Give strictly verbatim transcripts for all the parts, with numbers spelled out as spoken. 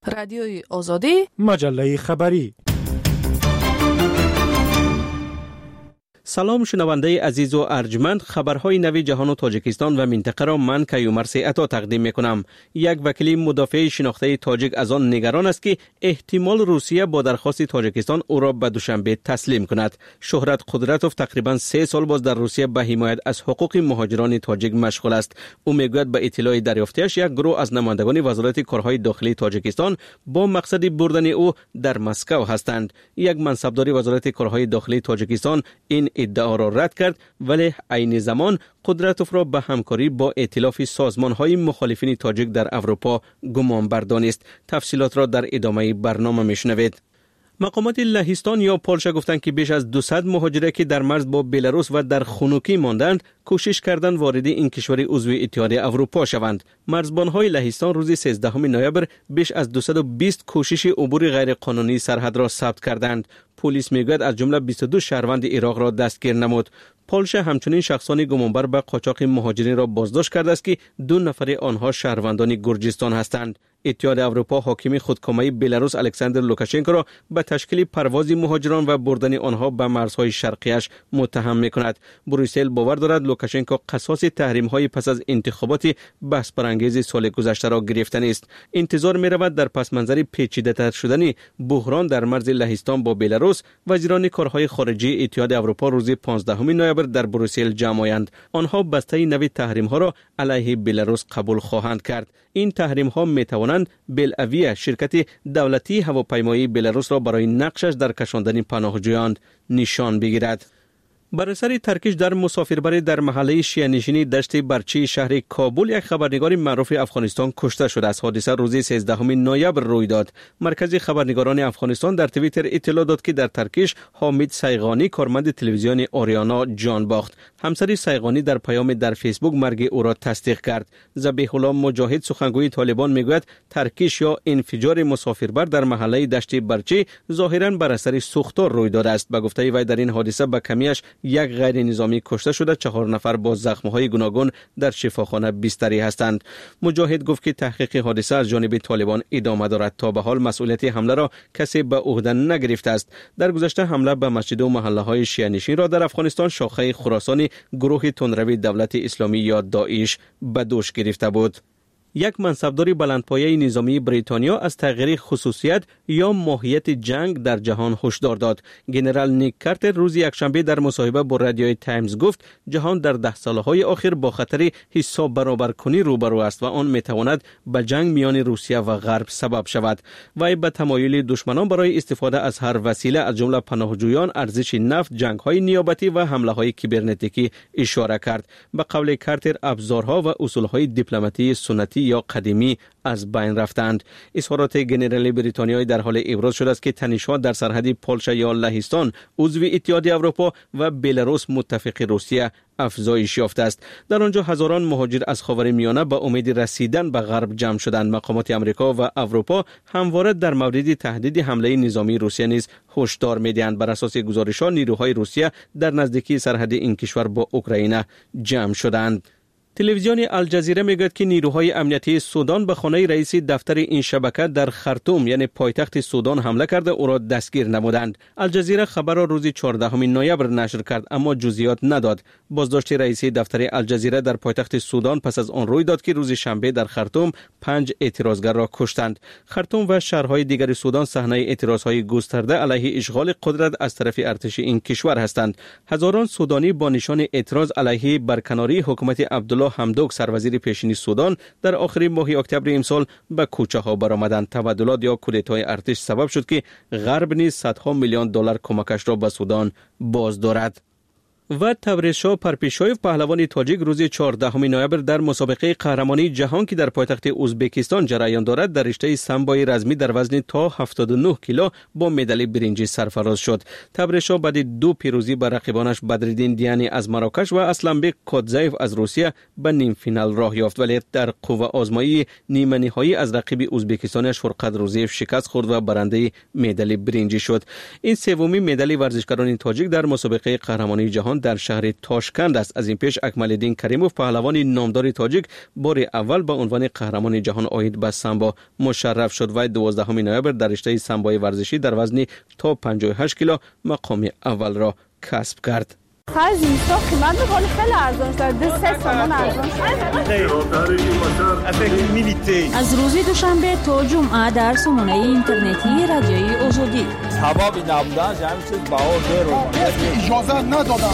رادیوی آزادی، مجله خبری. سلام شنونده عزیز و ارجمند، خبرهای نوی جهان و تاجیکستان و منطقه را من کیومرث عطا تقدیم میکنم. یک وکیل مدافع شناخته تاجیک از آن نگران است که احتمال روسیه با درخواست تاجیکستان او را به دوشنبه تسلیم کند. شهرت قدرتوف تقریبا سه سال باز در روسیه به حمایت از حقوق مهاجران تاجیک مشغول است. او میگوید به اطلاع دریافته‌اش یک گروه از نمایندگان وزارت کارهای داخلی تاجیکستان با مقصد بردن او در مسکو هستند. یک منصبدار وزارت کارهای داخلی تاجیکستان این ادعا را رد کرد، ولی عین زمان قدرتوف را به همکاری با ائتلاف سازمان‌های مخالفین تاجیک در اروپا گمان بردانست. تفصیلات را در ادامه برنامه میشنوید. مقامات لهستان یا پولشا گفتند که بیش از دویست مهاجر که در مرز با بلاروس و در خنوکی ماندند کوشش کردند وارد این کشور عضو اتحادیه اروپا شوند. مرزبان‌های لهستان روز سیزدهم نوامبر بیش از دویست و بیست کوشش عبور غیرقانونی سرحد را ثبت کردند. پلیس میگوید از جمله بیست و دو شهروند عراق را دستگیر نمود. پولشا همچنین شخصان گمانبر به قاچاق مهاجرین را بازداشت کرده است که دو نفر آنها شهروندان گرجستان هستند. اتحاد اروپا حاکم خودکامه بلاروس الکساندر لوکاشنکو را به تشکیل پرواز مهاجران و بردن آنها به مرزهای شرقیش متهم می‌کند. بروسل باور دارد لوکاشنکو قصاص تحریم‌های پس از انتخابات بحث برانگیز سال گذشته را گرفتن است. انتظار می‌رود در پس منظر پیچیده‌تر شدن بحران در مرز لهستان با بلاروس، وزیران کارهای خارجه اتحاد اروپا روز پانزدهم نوامبر در بروسل جمع آیند. آنها بسته نوی تحریم‌ها را علیه بلاروس قبول خواهند کرد. این تحریم‌ها می‌توانند بلاویه شرکت دولتی هواپیمایی بلاروس را برای نقشش در کشاندن پناهجویان نشان بگیرد. بر اثر ترکش در مسافربر در محله شیعه‌نشینی دشت برچی شهر کابل یک خبرنگار معروف افغانستان کشته شده است. حادثه روز سیزدهم نوامبر روی داد. مرکز خبرنگاران افغانستان در توییتر اطلاع داد که در ترکش حامد سیغانی کارمند تلویزیون آریانا جان باخت. همسر سیغانی در پیام در فیسبوک مرگ او را تصدیق کرد. ذبیح الله مجاهد سخنگوی طالبان میگوید ترکش یا انفجار مسافربر در محله دشت برچی ظاهراً بر اثر سوختار روی داده است. به گفته وی در این حادثه به کمیش یک غیر نظامی کشته شده، چهار نفر با زخم‌های گوناگون در شفاخانه بستری هستند. مجاهد گفت که تحقیق حادثه از جانب طالبان ادامه دارد. تا به حال مسئولیت حمله را کسی به عهده نگرفته است. در گذشته حمله به مسجد و محله‌های شیعه‌نشین را در افغانستان شاخه خراسان گروه تندروی دولت اسلامی یا داعش به دوش گرفته بود. یک منصبدار بلندپایه نظامی بریتانیا از تغییر خصوصیت یا ماهیت جنگ در جهان هشدار داد. ژنرال نیک کارتر روز یکشنبه در مصاحبه با رادیوی تایمز گفت جهان در ده سالهای آخر با خطر حساب برابر کنی روبرو است و آن میتواند به جنگ میان روسیه و غرب سبب شود. وی به تمایل دشمنان برای استفاده از هر وسیله از جمله پناهجویان، ارزش نفت، جنگ‌های نیابتی و حمله‌های کیبرنتیکی اشاره کرد. به قول کارتر ابزارها و اصول‌های دیپلماتی سنتی یا قدیمی از بین رفتند. اظهارات ژنرال بریتانیایی در حال ابراز شده است که تنش‌ها در سرحد پولشا یا لهستان عضو اتحاد اروپا و بلاروس متفق روسیه افزایش یافته است. در آنجا هزاران مهاجر از خاورمیانه به امید رسیدن به غرب جمع شدند. مقامات آمریکا و اروپا همواره در مورد تهدید حمله نظامی روسیه نیز هشدار می‌دهند. بر اساس گزارش‌ها نیروهای روسیه در نزدیکی سرحد این کشور با اوکراین جمع شدند. تلویزیون الجزیره میگوید که نیروهای امنیتی سودان به خانه رئیس دفتر این شبکه در خرطوم یعنی پایتخت سودان حمله کرده او را دستگیر نمودند. الجزیره خبر را روز چهاردهم نوامبر نشر کرد اما جزئیات نداد. بازداشت رئیس دفتر الجزیره در پایتخت سودان پس از آن روی داد که روز شنبه در خرطوم پنج اعتراضگر را کشتند. خرطوم و شهرهای دیگر سودان صحنه اعتراضهای گسترده علیه اشغال قدرت از طرف ارتش این کشور هستند. هزاران سودانی با نشان اعتراض علیه برکناری حکومت عبدالله حمدوک سروزیر پیشین سودان در آخر ماه اکتبر امسال به کوچه ها برآمدند. تبادلات یا کودتای ارتش سبب شد که غرب نیز صدها میلیون دلار کمکش را به سودان باز دارد. و تبریزشاه پرپیشایف پهلوان تاجیک روز چهاردهم نوامبر در مسابقه قهرمانی جهان که در پایتخت ازبکستان جریان دارد در رشته سامبای رزمی در وزن تا هفتاد و نه کیلو با مدال برنجی سرفراز شد. تبریزشاه بعد دو پیروزی بر رقیبانش بدرالدین دیانی از مراکش و اسلمبک کودزایف از روسیه به نیم فینال راه یافت، ولی در قوه آزمایی نیمه نهایی از رقیب ازبکستانش فرقت روزیف شکست خورد و برنده مدال برنجی شد. این سومین مدال ورزشکاران تاجیک در مسابقه قهرمانی جهان در شهر تاشکند است. از این پیش اکمالالدین کریموف پهلوان نامدار تاجیک بار اول به عنوان قهرمان جهان آید به سامبو مشرف شد و دوازدهم نوامبر در رشته سامبوی ورزشی در وزن تا پنجاه و هشت کیلو مقام اول را کسب کرد. خرج اینستا قیمت بکنه خیلی ارزان شد. دو سه سامان ارزان شد. از روز دوشنبه تا جمعه در سامانه اینترنتی رادیوی آزادی. سبب نبودن همین چیز باور داره. اجازه ندادن.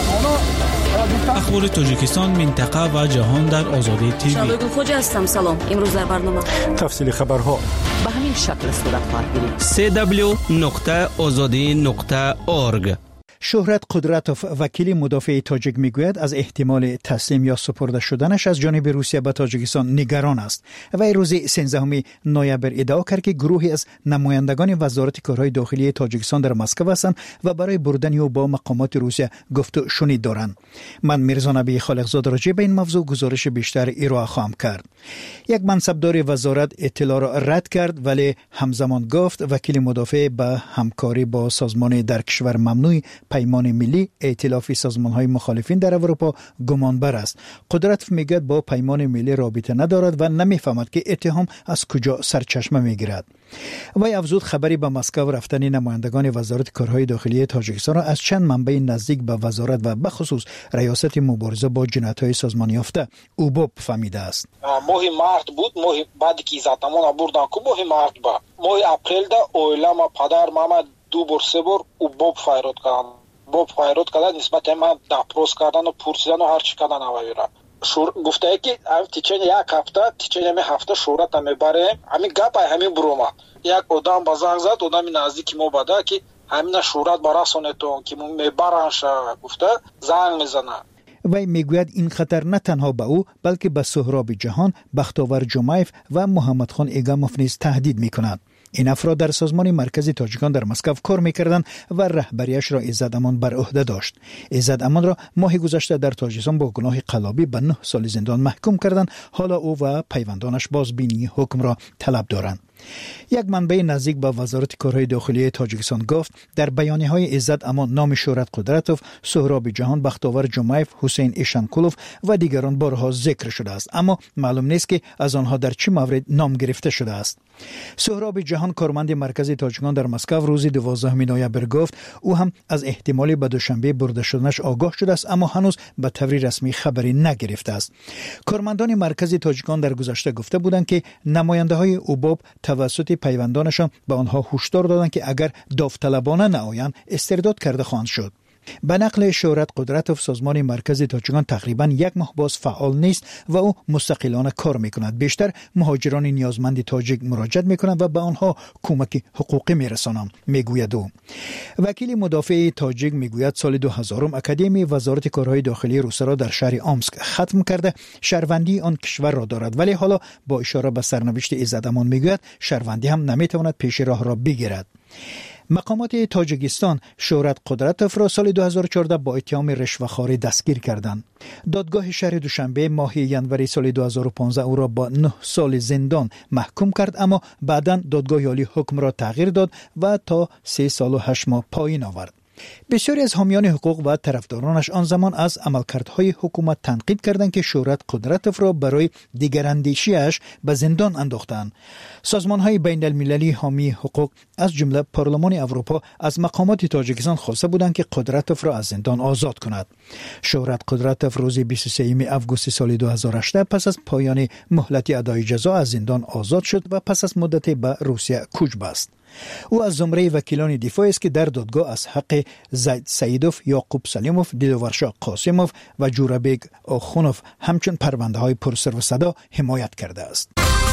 اخبار تاجیکستان، منطقه و جهان در آزادی تیوی. شبگو خوج هستم. سلام. امروز در برنامه تفصیل خبرها به همین شکل صورت خواهد گرفت. سی دبلیو نقطه آزادی نقطه اورگ. شهرت قدرتوف وکیل مدافع تاجیک میگوید از احتمال تسلیم یا سپرده شدنش از جانب روسیه به تاجیکستان نگران است و روز سیزدهم نوامبر ادعا کرد که گروهی از نمایندگان وزارت کارهای داخلی تاجیکستان در مسکو هستند و برای بردن او با مقامات روسیه گفت و شنید دارند. من میرزا نبی خالقزاد راجع به این موضوع گزارش بیشتر ارائه خواهم کرد. یک منصبدار وزارت اطلاع را رد کرد ولی همزمان گفت وکیل مدافع به همکاری با سازمان در کشور ممنوع پیمان ملی ائتلاف سازمان‌های مخالفین در اروپا گمانبر است. قدرتوف میگوید با پیمان ملی رابطه ندارد و نمیفهمد که اتهام از کجا سرچشمه میگیرد. وی افزود خبری به مسکو رفتن نمایندگان وزارت کارهای داخلی تاجیکستان را از چند منبع نزدیک به وزارت و به خصوص ریاست مبارزه با جنایت‌های سازمان یافته اوبوب فهمیده است. ماه مارت بود، ماه بعد که زاتمون بردن کو ماه مارت با ماه اپریل دا اویلا ما پدر ماما دو بار سه بار اوبوب فایرات کردن. بوب فایرات کردن نسبت من داپروس کردن و پرسیدن و هر چی کردن اوایرا. شور گفته که هم تیچن یک هفته تیچن می هفته شورت هم میبره همین گپ همین بروما یک آدم بازنگ زد آدم نزدیک ما بده که همین شورت براسونه تو که میبرنش گفته زنگ میزنه. وی میگوید این خطر نه تنها به او بلکه به سهراب جهان، بختاور جمایف و محمد خان ایگاموف نیز تهدید میکند. این افراد در سازمان مرکزی تاجیکان در مسکو کار میکردند و رهبریش را عزت امان بر عهده داشت. عزت امان را ماه گذشته در تاجیکستان با گناه قلابی به نه سال زندان محکوم کردند. حالا او و پیوندانش بازبینی حکم را طلب دارند. یک منبع نزدیک به وزارت کارهای داخلی تاجیکستان گفت در بیانیه‌های عزت امان نام شهرت قدرتوف، سهراب جهان، بختاور جمایف، حسین ایشانکولوف و دیگران بارها ذکر شده است، اما معلوم نیست که از آنها در چه مورد نام گرفته شده است. سهراب جهان کارمند مرکزی تاجیکان در مسکو روز دوازدهم نوامبر گفت او هم از احتمال به دوشنبه برده شدنش آگاه شده است، اما هنوز به طور رسمی خبری نگرفته است. کارمندان مرکزی تاجیکان در گذشته گفته بودند که نماینده‌های اوباب توسط پیوندانشان به آنها هشدار دادند که اگر داوطلبانه نآیند استرداد کرده خواهند شد. به نقل شهرت قدرتوف سازمان مرکزی تاجیکان تقریبا یک ماه باز فعال نیست و او مستقلانه کار میکند. بیشتر مهاجران نیازمند تاجیک مراجعه میکنند و به آنها کمک حقوقی میرسانند، میگوید او. وکیل مدافع تاجیک میگوید سال دو هزار اکادمی وزارت کارهای داخلی روسیه را در شهر آمسک ختم کرده شهروندی آن کشور را دارد، ولی حالا با اشاره به سرنوشت عزت امان میگوید شهروندی هم نمیتواند پیش راه را بگیرد. مقامات تاجیکستان شهرت قدرتوف را سال دو هزار و چهارده با اتهام رشوه‌خواری دستگیر کردند. دادگاه شهر دوشنبه ماه ژانویه سال دو هزار و پانزده او را با نه سال زندان محکوم کرد، اما بعداً دادگاه عالی حکم را تغییر داد و تا سه سال و هشت ماه پایین آورد. بسیاری از حامیان حقوق و طرفدارانش آن زمان از عملکردهای حکومت تنقید کردند که شهرت قدرتوف را برای دیگراندیشی‌اش به زندان انداختند. سازمان‌های بین المللی حامی حقوق از جمله پارلمان اروپا از مقامات تاجیکستان خواسته بودند که قدرتوف را از زندان آزاد کند. شهرت قدرتوف روز بیست و سوم آگوست سال دو هزار و هجده پس از پایان مهلت ادای جزا از زندان آزاد شد و پس از مدتی به روسیه کوچ بست. او از زمره وکیلان دفاع است که در دادگاه از حق زید سیدوف، یعقوب سلیموف، دیلوارشا قاسموف و جورابیگ آخونوف همچون پرونده های پرسر و صدا حمایت کرده است.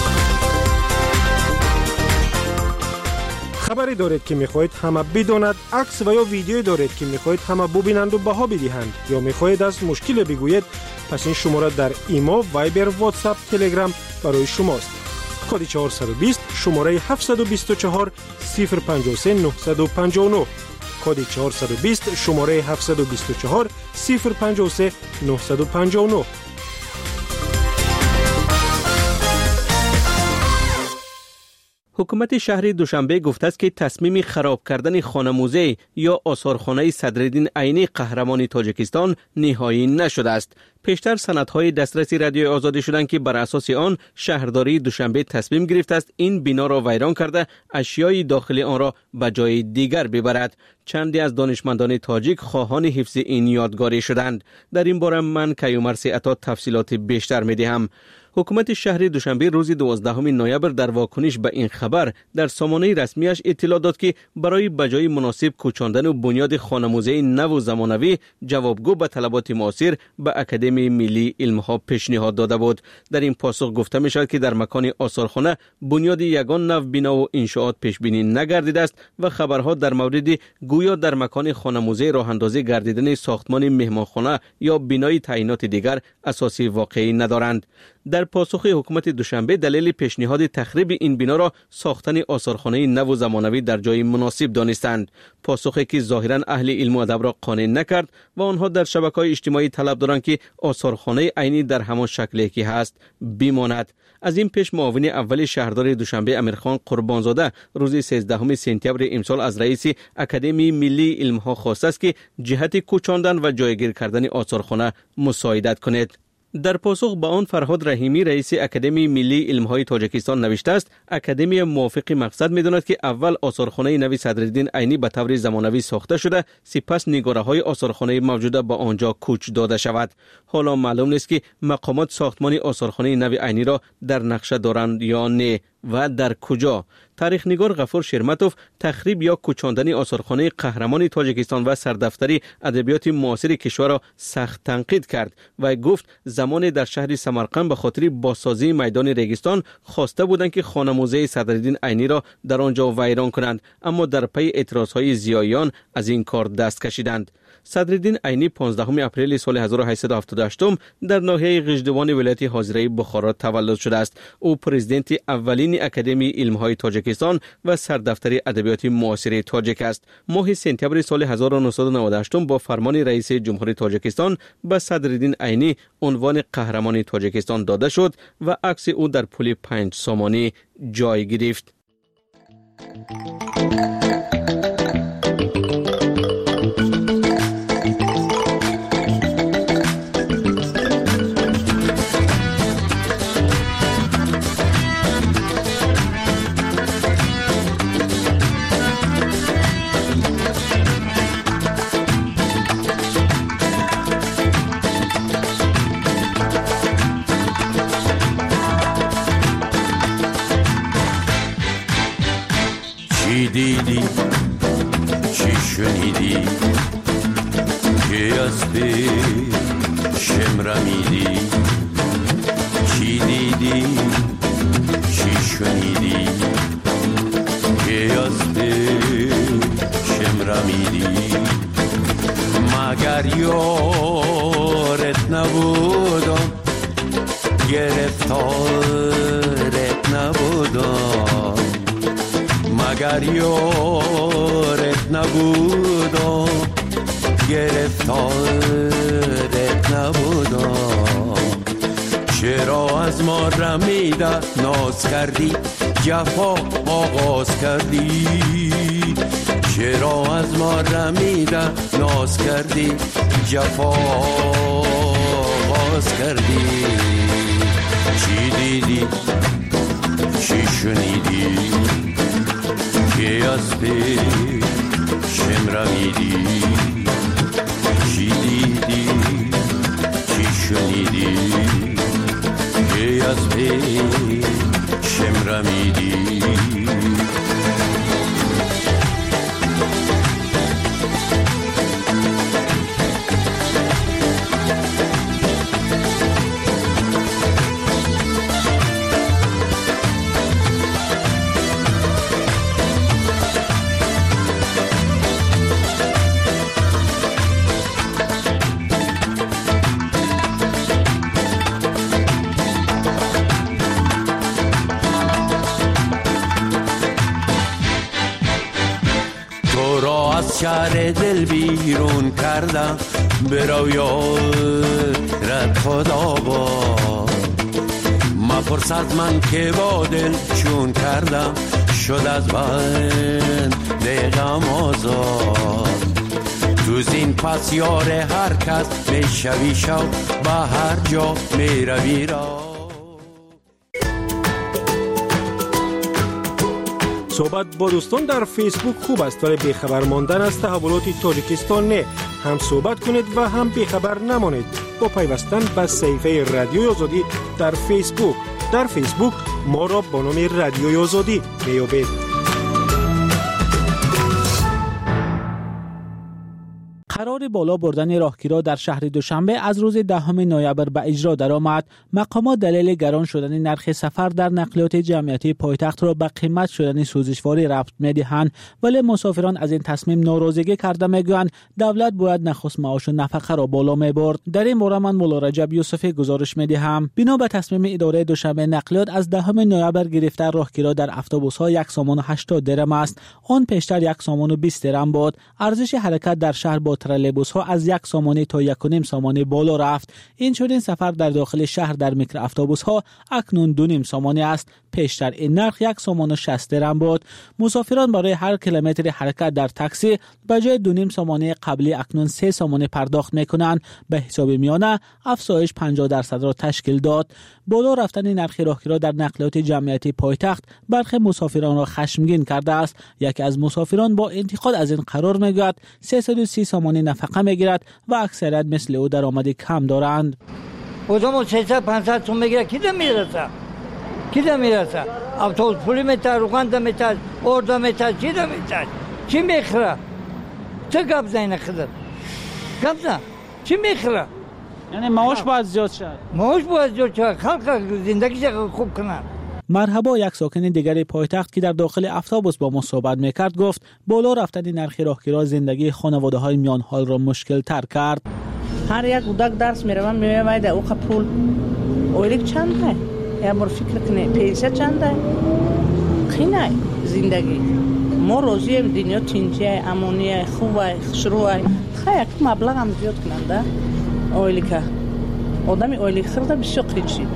خبری دارید که میخواهید همه بداند، عکس و یا ویدیویی دارید که میخواهید همه ببینند و بها بدهند، یا میخواهید از مشکل بگویید، پس این شماره در ایمو، وایبر، واتساپ، تلگرام برای شماست. کد چهارصد و بیست شماره هفتصد و بیست و چهار صفر پنجاه و سه نهصد و پنجاه و نه. کد چهارصد و بیست شماره هفتصد و بیست و چهار صفر پنجاه و سه نهصد و پنجاه و نه. حکومت شهر دوشنبه گفته است که تصمیم خراب کردن خانه موزه یا آثارخانه صدرالدین عینی قهرمان تاجیکستان نهایی نشده است. پیشتر سندهای دسترسی رادیو آزادی شدند که بر اساس آن شهرداری دوشنبه تصمیم گرفته است این بنا را ویران کرده اشیای داخلی آن را به جای دیگر ببرد. چندی از دانشمندان تاجیک خواهان حفظ این یادگاری شدند. در این باره من کیومرث عطا تفصیلات بیشتر می‌دهم. حکومت شهر دوشنبه روز دوازدهم نوامبر در واکنش به این خبر در سامانه رسمیش اطلاع داد که برای بجای مناسب کوچاندن و بنیاد خانه‌موزه نو و زمانوی جوابگو به طلبات معاصر به اکادمی ملی علم‌ها پیشنهاد داده بود. در این پاسخ گفته می‌شود که در مکان آثارخانه بنیاد یگان نو بنا و انشاءات پیش بینی نگردیده است و خبرها در مورد گویا در مکان خانه‌موزه راه اندازی گردیدن ساختمان مهمانخانه یا بنای تعیینات دیگر اساسی واقعی ندارند. در پاسخ حکومت دوشنبه دلیل پیشنهاد تخریب این بنا را ساختن آثارخانه نو و زمانوی در جای مناسب دانستند. پاسخی که ظاهرا اهل علم و ادب را قانع نکرد و آنها در شبکه‌های اجتماعی طلب دارند که آثارخانه عینی در همان شکلی که هست بماند. از این پیش معاون اول شهردار دوشنبه امیرخان قربانزاده روز سیزدهم سپتامبر امسال از رئیس اکادمی ملی علم‌ها خواسته است که جهت کوچاندن و جایگیر کردن آثارخانه مساعدت کند. در پاسخ به آن فرهاد رحیمی رئیس اکادمی ملی علم‌های تاجیکستان نوشته است اکادمی موافق مقصد می‌داند که اول آثارخانه نو صدرالدین عینی به طور زمانوی ساخته شده سپس نگاره‌های آثارخانه موجوده به آنجا کوچ داده شود. حالا معلوم نیست که مقامات ساختمان آثارخانه نو عینی را در نقشه دارند یا نه و در کجا. تاریخ نگار غفور شرمتوف تخریب یا کوچاندن آثارخانه قهرمان تاجیکستان و سردفتری ادبیات معاصر کشور را سخت تنقید کرد و گفت زمان در شهر سمرقند به خاطر بازسازی میدان ریگستان خواسته بودند که خانه‌موزه صدرالدین عینی را در آنجا ویران کنند، اما در پی اعتراضهای زیایان از این کار دست کشیدند. صدرالدین عینی پانزدهم اپریل سال هزار و هشتصد و هفتاد و هشت در ناحیه غژدوان ولایت حاضره بخارا تولد شده است. او پرزیدنت اولین اکادمی علم‌های تاجیکستان و سردفتر ادبیات معاصر تاجیک است. ماه سپتامبر سال هزار و نهصد و نود و هشت با فرمان رئیس جمهور تاجیکستان به صدرالدین عینی عنوان قهرمان تاجیکستان داده شد و عکس او در پل پنج سامانی جای گرفت. چی دیدی چی شنیدی که از پیشم رمیدی؟ چی دیدی چی شنیدی که از پیشم رمیدی؟ مگر یارت نبودم گرفتارت نبودم، مگر یارت نبودم گرفتارت نبودم. چرا از ما رمیده ناز کردی جفا آغاز کردی؟ چرا از ما رمیده ناز کردی جفا آغاز کردی؟ چی دیدی چی شنیدی که از پیشم رمیدی؟ چی دیدی چی شنیدی که از پیشم رمیدی؟ شهر دل بیرون کردم برو یارت خدا با مپرس از من که با دل چون کردم شد از بنده غم آزاد. تو زین پس یار هر کس میشوی شو به هر جا میروی را. صحبت با دوستان در فیسبوک خوب است، ولی بیخبر ماندن از تحولات تاجیکستان نه. هم صحبت کنید و هم بیخبر نمانید با پیوستن به صفحه رادیوی آزادی در فیسبوک. در فیسبوک ما را با نام رادیوی آزادی میابید. قرار بالا بردن راهگیرها در شهر دوشنبه از روز دهم نوامبر به اجرا درآمد. مقامات دلیل گران شدن نرخ سفر در نقلیات جمعیتی پایتخت را به قیمت شدن سوزشواری ربط می‌دهند، ولی مسافران از این تصمیم ناراضگی کرده میگویند دولت باید نخست معاش و نفقه را بالا میبرد. در این باره من مولا رجب یوسفی گزارش میدهم. بنا به تصمیم اداره دوشنبه نقلیات از دهم نوامبر گرفته راهگیرها در اتوبوس‌ها یک سامان و هشتاد درم است. آن پیشتر یک سامان و بیست درم بود. ارزش حرکت در شهر با ترالبوس ها از یک سامانه تا یک و نیم سامانه بالا رفت. این چنین سفر در داخل شهر در میکرو اتوبوس ها اکنون دو نیم سامانه است. پیشتر این نرخ یک سامان و شصت درم بود. مسافران برای هر کیلومتر حرکت در تاکسی به جای دو نیم سامانه قبلی اکنون سه سامانه پرداخت میکنند. به حساب میانه افزایش پنجاه درصد را تشکیل داد. بالا رفتن نرخ راهگیرها در نقلیات جمعیتی پایتخت برخی مسافران را خشمگین کرده است. یکی از مسافران با انتقاد از این قرار میگوید سیصد و سی سامانه نفقه میگیرد و اکثریت مثل او درآمد کم دارند. بودم سیصد پانصد تومان میگیره، کی میرسه؟ کی میرسه؟ اتوبوس پولی میتر، روغن میتر، ارد میتر، چی میتر؟ چی میخره؟ چه گپ زنه خدر؟ گپ زن؟ چی میخره؟ یعنی معاش باید زیاد شد. معاش باید زیاد شد. خلق زندگیش خوب کنن. مرحبا یک ساکن دیگر پایتخت که در داخل اتوبوس با ما صحبت میکرد گفت بالا رفتن نرخ راهگیرها زندگی خانواده های میان حال را مشکل تر کرد. هر یک کودک درس میره من میگم ده او پول اولیک چنده؟ یا بر فکر کنه پیسه چنده؟ خینه زندگی ما روزیم دنیا تینجیه امونیه خوبه شروعه خیلی مبلغ هم زیاد کننده اولیکه آدمی اولیک خرده بسیار قیچید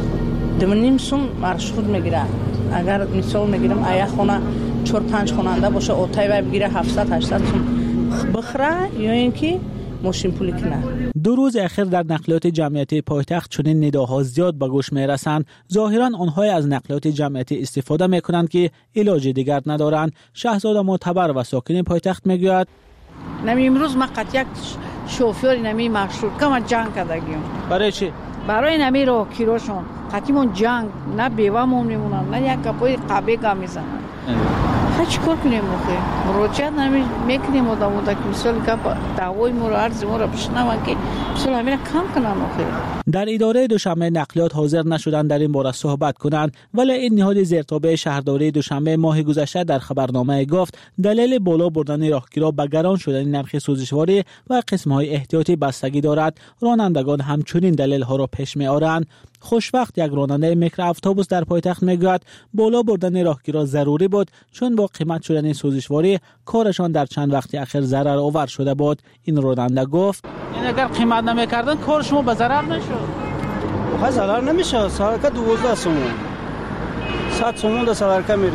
دو نیم سوم مرشود میگیره. اگر مثال میگیرم ایا خونه چهار پنج خواننده باشه اوتای و بگیره هفتصد هشتصد سوم بخره یا اینکه ماشین پولی کنه. دو روز اخیر در نقلیات جمعیتی پایتخت چنین نداها زیاد به گوش میرسند. ظاهرا آنها از نقلیات جمعیتی استفاده میکنند که علاج دیگر ندارند. شهزاد معتبر و ساکن پایتخت میگوید نمی امروز ما قط یک شوفر نمی مشروط کما جنگ کردیم. برای چی؟ برای نمی رو کیروشون قطیمون جنگ نه بیوامون میمونن نه یک کپوی قبه گا میزنن. هیچ کار کنیم مخی مراجعت نمی میکنیم و دامودا که مثال که دعوای مورا عرض مورا بشنوان که مثال همین کم کنن مخی. در اداره دوشنبه نقلیات حاضر نشدن در این باره صحبت کنند، ولی این نهاد زیرتابع شهرداری دوشنبه ماه گذشته در خبرنامه گفت دلیل بالا بردن راهگیرها به گران شدن نرخ سوزشواری و قسم‌های احتیاطی بستگی دارد. رانندگان همچنین دلیل ها را پیش می آورند. خوشوقت یک راننده میکرو اتوبوس در پایتخت میگوید بالا بردن راهگیرها ضروری بود چون با قیمت شدن سوزشواری کارشان در چند وقت اخیر ضرر آور شده بود. این راننده گفت این اگر قیمت نمیکردن کار شما به ضرر نشد. خب ضرر نمیشه. سرکه دوازده سومون صد سومون در سرکه میریزه.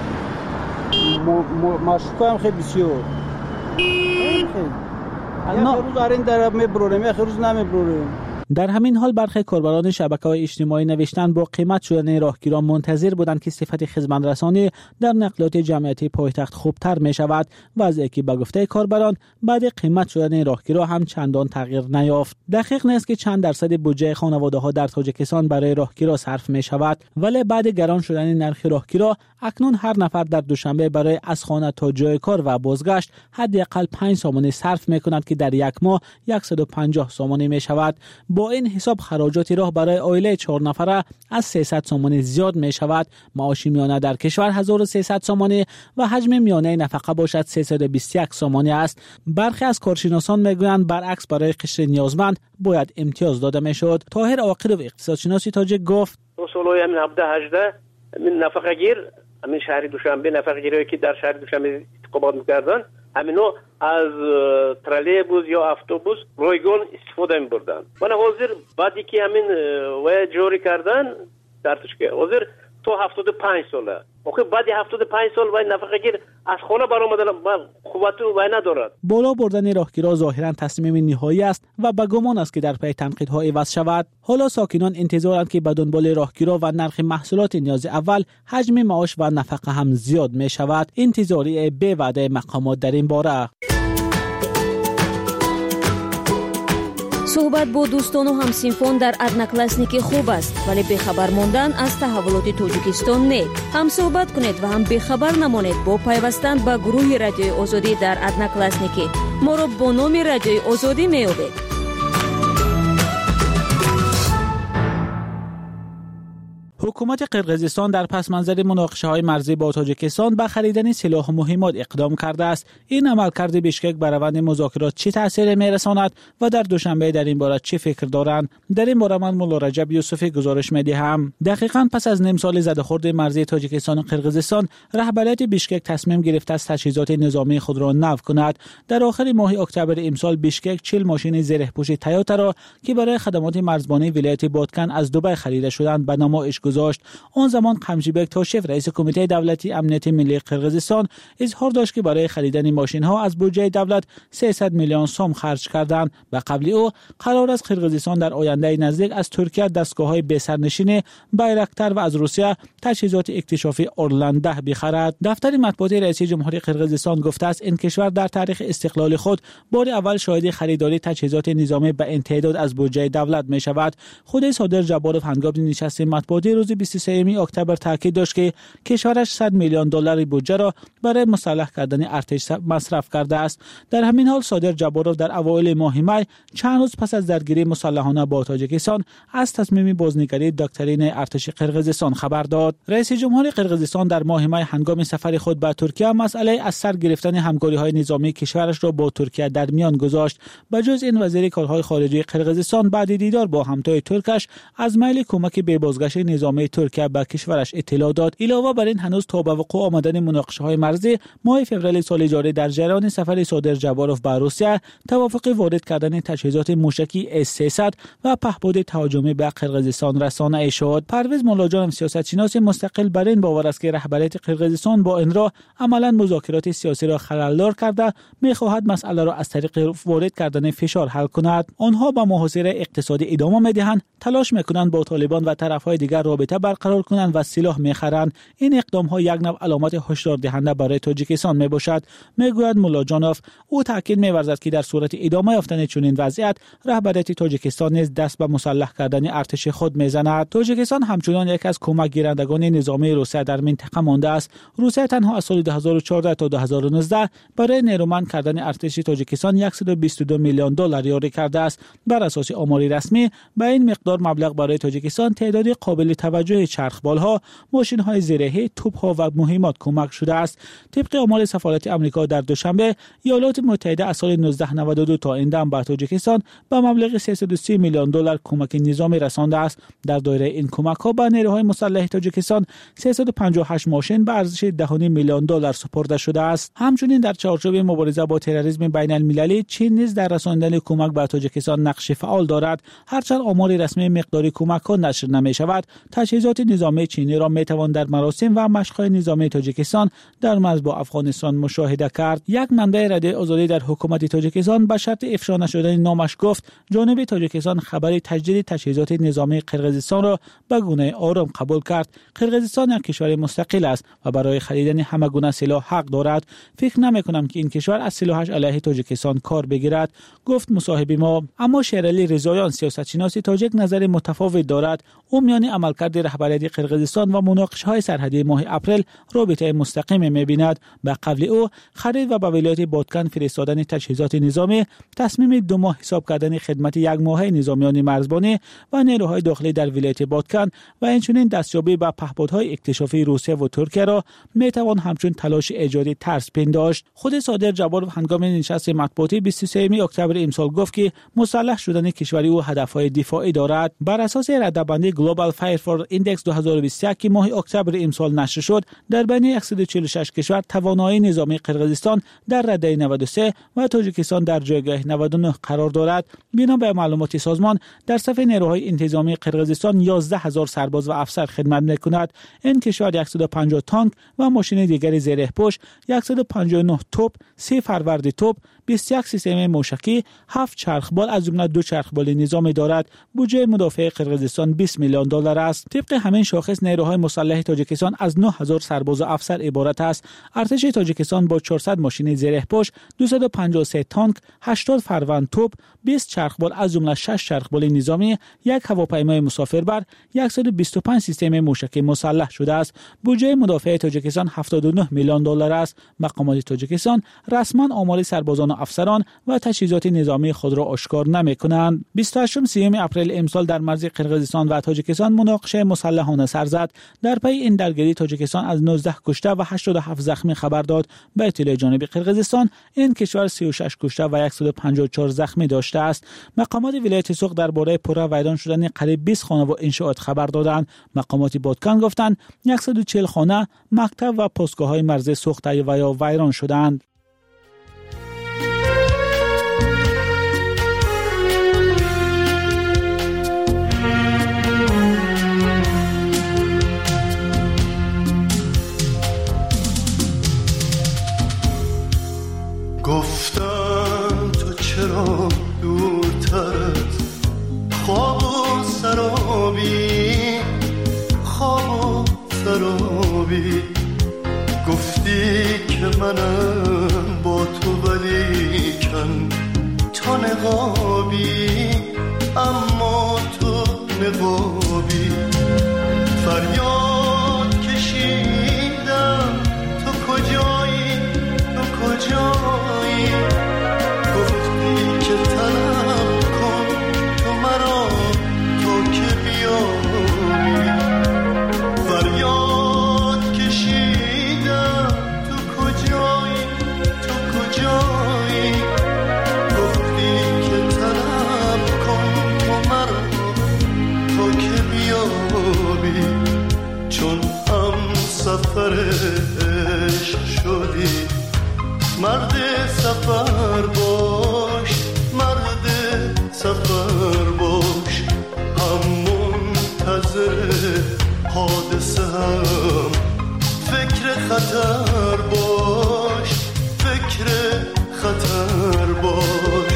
مشکو هم خیلی بسیار خیلی خیلی روز آرین در میبروریم یک روز نمیبروریم. در همین حال برخی کاربران شبکه‌های اجتماعی نوشتن با قیمت شدن راهگیرها منتظر بودند که صفت خدمت رسانی در نقلیات جمعیتی پایتخت خوبتر می شود. وضعی که به گفته کاربران بعد قیمت شدن راهگیرها هم چندان تغییر نیافت. دقیق نیست که چند درصد بودجه خانواده‌ها در تاجیکستان برای راهگیرها صرف می شود، ولی بعد گران شدن نرخ راهگیرها اکنون هر نفر در دوشنبه برای از خانه تا جای کار و بازگشت حداقل پنج سامانه صرف می کند که در یک ماه صد و پنجاه سامانه می شود. با این حساب خراجات راه برای عائله چهار نفره از سیصد سامانه زیاد می شود. معاش میانه در کشور هزار و سیصد سامانه و حجم میانه نفقه باشد سیصد و بیست و یک سامانه است. برخی از کارشناسان میگویند برعکس برای قشر نیازمند باید امتیاز داده میشد. طاهر عاقلو اقتصادشناس تاجیک گفت اصولای همین هفده هجده همین نفقه گیر همین شهر دوشنبه نفقه گیری که در شهر دوشنبه انتخابات میکردن همینو از ترالبوس یا اتوبوس رایگان استفاده می‌بردن. من حاضر بعدی که همین و جاری کردن در تشکیل حاضر تا هفتاد و پنج ساله. آخه بعد هفتاد و پنج سال وای نفقه گیر از خانه برآمدن قوت وای ندارد. بالا بردن راهگیرها ظاهرا تصمیم نهایی است و به گمان است که در پی تنقیدها عوض شود. حالا ساکنان انتظارند که به دنبال راهگیرها و نرخ محصولات نیاز اول، حجم معاش و نفقه هم زیاد می شود. انتظاری به وعده مقامات در این باره. صحبت با دوستان و همسینفان در ادناکلاسنیکی خوب است، ولی بخبر ماندن از تحولات تاجیکستان نه. هم صحبت کنید و هم بخبر نمانید با پیوستن به گروه رادیوی آزادی در ادناکلاسنیکی. ما را با نام رادیوی آزادی می‌یابید. حکومت قرقیزستان در پس منظر مناقشه‌های مرزی با تاجیکستان به خریدن سلاح و مهمات اقدام کرده است. این عملکرد بیشکک بر روند مذاکرات چه تأثیر می‌رساند و در دوشنبه در این باره چه فکر دارند؟ در این باره من مولا رجب یوسفی گزارش می‌دهم. دقیقاً پس از نیم سال زده‌خورد مرزی تاجیکستان و قرقیزستان، رهبریت بیشکک تصمیم گرفته است تجهیزات نظامی خود را نو کند. در آخر ماه اکتبر امسال بیشکک چهل ماشین زره‌پوش تویوتا را که برای خدمات مرزبانی ولایت بادکن از دبی خریده شدند به نمایش گذاشت. آن زمان قمشیبک تاشف رئیس کمیته دولتی امنیت ملی قرقیزستان اظهار داشت که برای خریدن ماشین ها از بودجه دولت سیصد میلیون سوم خرج کردند. و قبل او قرار است قرقیزستان در آینده نزدیک از ترکیه دستگاه های بسرنشین بایرکتر و از روسیه تجهیزات اکتشافی اورلند ده بخرد. دفتر مطبوعاتی رئیس جمهوری قرقیزستان گفته است این کشور در تاریخ استقلال خود بار اول شاهد خریداری تجهیزات نظامی به این تعداد از بودجه دولت می شود. خود صادر جبارов هنگام نشست مطبوعاتی روز بیست و سوم اکتبر تاکید داشت که کشورش صد میلیون دلار بودجه را برای مسلح کردن ارتش مصرف کرده است. در همین حال صادر جبارov در اوایل ماه می چند روز پس از درگیری مسلحانه با تاجیکستان از تصمیم بازنگری دکترین ارتش قرقیزستان خبر داد. رئیس جمهور قرقیزستان در ماه می هنگام سفر خود به ترکیه مسئله از سر گرفتن همکاری‌های نظامی کشورش را با ترکیه در میان گذاشت. بجز این وزیر کارهای خارجه قرقیزستان بعد دیدار با همتای ترکش از میل کمک به بازگشت نظامی ترکیه به کشورش اطلاع داد. علاوه بر این هنوز تا به وقوع آمدن مناقشه‌های مرزی ماه فوریه سال جاری در جریان سفر صادر جبارov به روسیه توافق وارد کردن تجهیزات موشکی اس سیصد و پهپاد تهاجمی به قرقیزستان رسانه شد. پرویز مولاجان سیاستشناس مستقل بر این باور است که رهبریت قرقیزستان با این راه عملاً مذاکرات سیاسی را خلل‌دار کرده می‌خواهد مسئله را از طریق وارد کردن فشار حل کند. آنها با محاصره اقتصادی ادامه می‌دهند، تلاش می‌کنند با طالبان و طرف‌های دیگر رابطه برقرار کنند و سلاح می‌خرند. این اقدام‌ها یک نوع علامت هشدار دهنده برای تاجیکستان میباشد، میگوید مولاجانوف. او تاکید می‌ورزد که در صورت ادامه یافتن چنین وضعیت رهبریت تاجیکستان نیز دست به مسلح کردن ارتش خود میزند. تاجیکستان همچنان یک از کمک گیرندگان نظامی روسیه در منطقه مانده است. روسیه تنها از سال دو هزار و چهارده تا دو هزار و نوزده برای نیرومند کردن ارتش تاجیکستان صد و بیست و دو میلیون دلار یاری کرده است. بر اساس آماری رسمی به این مقدار مبلغ برای تاجیکستان تعداد قابل توجه چرخبال‌ها، ماشین‌های زرهی، توپ‌ها و مهمات کمک شده است. طبق آمار سفارت آمریکا در دوشنبه ایالات متحده از سال نوزده نود و دو تا این دم به تاجیکستان با مبلغ سیصد و سی میلیون دلار کمک نظامی رسانده است. در دایره این کمک‌ها به نیروهای مسلح تاجیکستان سیصد و پنجاه و هشت ماشین به ارزش ده و نیم میلیون دلار سپرده شده است. همچنین در چارچوب مبارزه با تروریسم بین‌المللی چین نیز در رساندن کمک به تاجیکستان نقش فعال دارد. هرچند آمار رسمی مقدار کمک‌ها نشر نمی‌شود، تجهیزات نظامی چینی را می‌توان در مراسم و مشق‌های نظامی تاجیکستان در مرز با افغانستان مشاهده کرد. یک منبع رادیو آزادی در حکومت تاجیکستان به شرط افشا نشدن نامش گفت جانب تاجیکستان خبر تجدید تجهیزات نظامی قرقیزستان را به گونه آرام قبول کرد. قرقیزستان یک کشور مستقل است و برای خریدن همه گونه سلاح حق دارد. فکر نمی‌کنم که این کشور از سلاحش علیه تاجیکستان کار بگیرد، گفت مصاحب ما. اما شیرعلی رضاییان سیاستشناس تاجیک نظر متفاوت دارد. او میان عملکرد رهبریت قرقیزستان و مناقشه‌های سرحدی ماه اپریل رابطه مستقیم می‌بیند. به قول او خرید و به ولایت بادکن فرستادن تجهیزات نظامی تصمیم دو ماه حساب کردن خدمت یک ماهه نظامیان مرزبانی و نیروهای داخلی در ولایت بادکن و اینچنین دستیابی به پهپادهای اکتشافی روسیه و ترکیه را میتوان همچون تلاش ایجادی ترس پنداشت. خود صادر جبارov هنگام نشست مطبوعاتی بیست و سوم اکتبر امسال گفت که مسلح شدن کشوری او هدفهای دفاعی دارد. بر اساس رده‌بندی گلوبال فایر فور پاور ایندکس دو هزار و بیست و یک که ماه اکتبر امسال نشر شد، در بین صد و چهل و شش کشور توانایی نظامی قرقیزستان در رده نود و سه و تاجیکستان در جایگاه نود و نه قرار دارد. بنا به معلومات سازمان، در صف نیروهای انتظامی قرقیزستان یازده هزار سرباز و افسر خدمت می‌کند. این کشور صد و پنجاه تانک و ماشین دیگر زره پوش، صد و پنجاه و نه توپ، سه فروند توپ، بیست و یک سیستم موشکی، هفت چرخبال از جمله دو چرخبال نظامی دارد. بودجه مدافع قرقیزستان بیست میلیون دلار است. طبق همین شاخص نیروهای مسلح تاجیکستان از نه هزار سرباز و افسر عبارت است. ارتش تاجیکستان با چهارصد ماشین زره پوش، دویست و پنجاه و سه تانک، هشتاد فروند توپ، بیست چرخبال از جمله شش چرخبال نظامی، یک هواپیمای مسافربر، صد و بیست و پنج سیستم موشکی مسلح شده است. بودجه مدافع تاجیکستان هفتاد و نه میلیون دلار است. مقامات تاجیکستان رسما آمار سربازان و افسران و تجهیزات نظامی خود را آشکار نمی‌کنند. بیست و هشتم سیوم اپریل امسال در مرز قرقیزستان و تاجیکستان مناقشه مسلحانه سر زد. در پی این درگیری تاجیکستان از نوزده کشته و هشتاد و هفت زخمی خبر داد. به اطلاع جانب قرقیزستان، این کشور سی و شش کشته و صد و پنجاه و چهار زخمی داشته است. مقامات ولایت سوق درباره پره ویران شدن قریب بیست خانه و انشاءات خبر دادند. مقامات بادکان گفتند صد و چهل خانه، مکتب و پاسگاه‌های مرزی سوخته و یا ویران شدند. گفتم تو چرا دورتر از خواب و سرابی، خواب و سرابی. گفتی که منم با تو ولیکن تو نقابی، اما تو نقابی. فریاد کشیدم تو کجایی، تو کجایی. گفتی که طلب کن تو مرا تا که بیایی. فریاد کشیدم تو کجایی، تو کجایی. گفتی که طلب کن تو مرا تا که بیایی. چون هم سفر عشق شدی، مرد سفر باش، مرد سفر باش. هم منتظر حادثه هم فکر خطر باش، فکر خطر باش.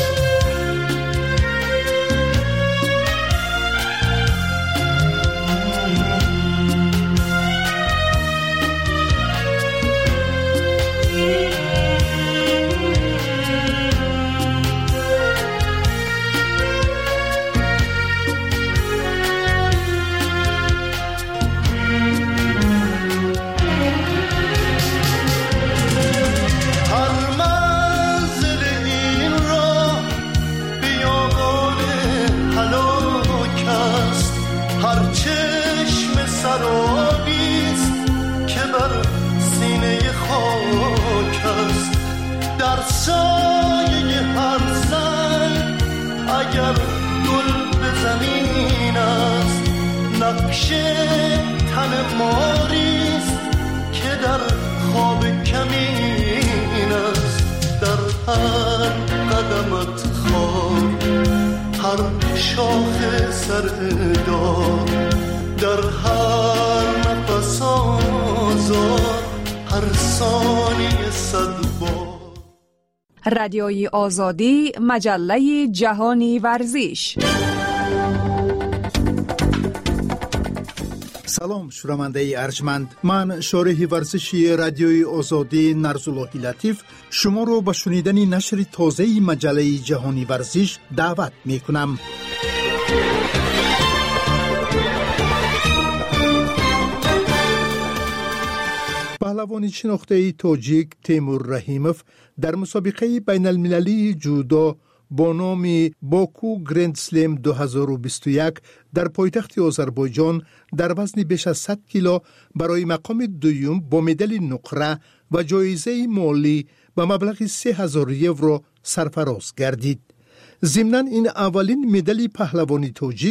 در سایه هر سنگ اگر گل به زمین است، نقش تن ماریست که در خواب کمین است. در هر قدمت خار، هر شاخ سردار، در هر نفس آزار، هر ثانیه صد بار. رادیوی آزادی، مجله جهانی ورزش. سلام شنونده ارجمند، من شارح ورزشی رادیوی آزادی نرزالله لطیف شما رو به شنیدن نشر تازه مجله جهانی ورزش دعوت می کنم. پهلوان شناخته تاجیک تیمور رحیموف در مسابقه بین المللی جودو با نام باکو گرند سلم دو هزار و بیست و یک در پایتخت آذربایجان در وزن بیش از صد کیلو برای مقام دوم با مدال نقره و جایزه مالی به مبلغ سه هزار یورو سرفراز گردید. ضمناً این اولین مدال پهلوانی تاجیک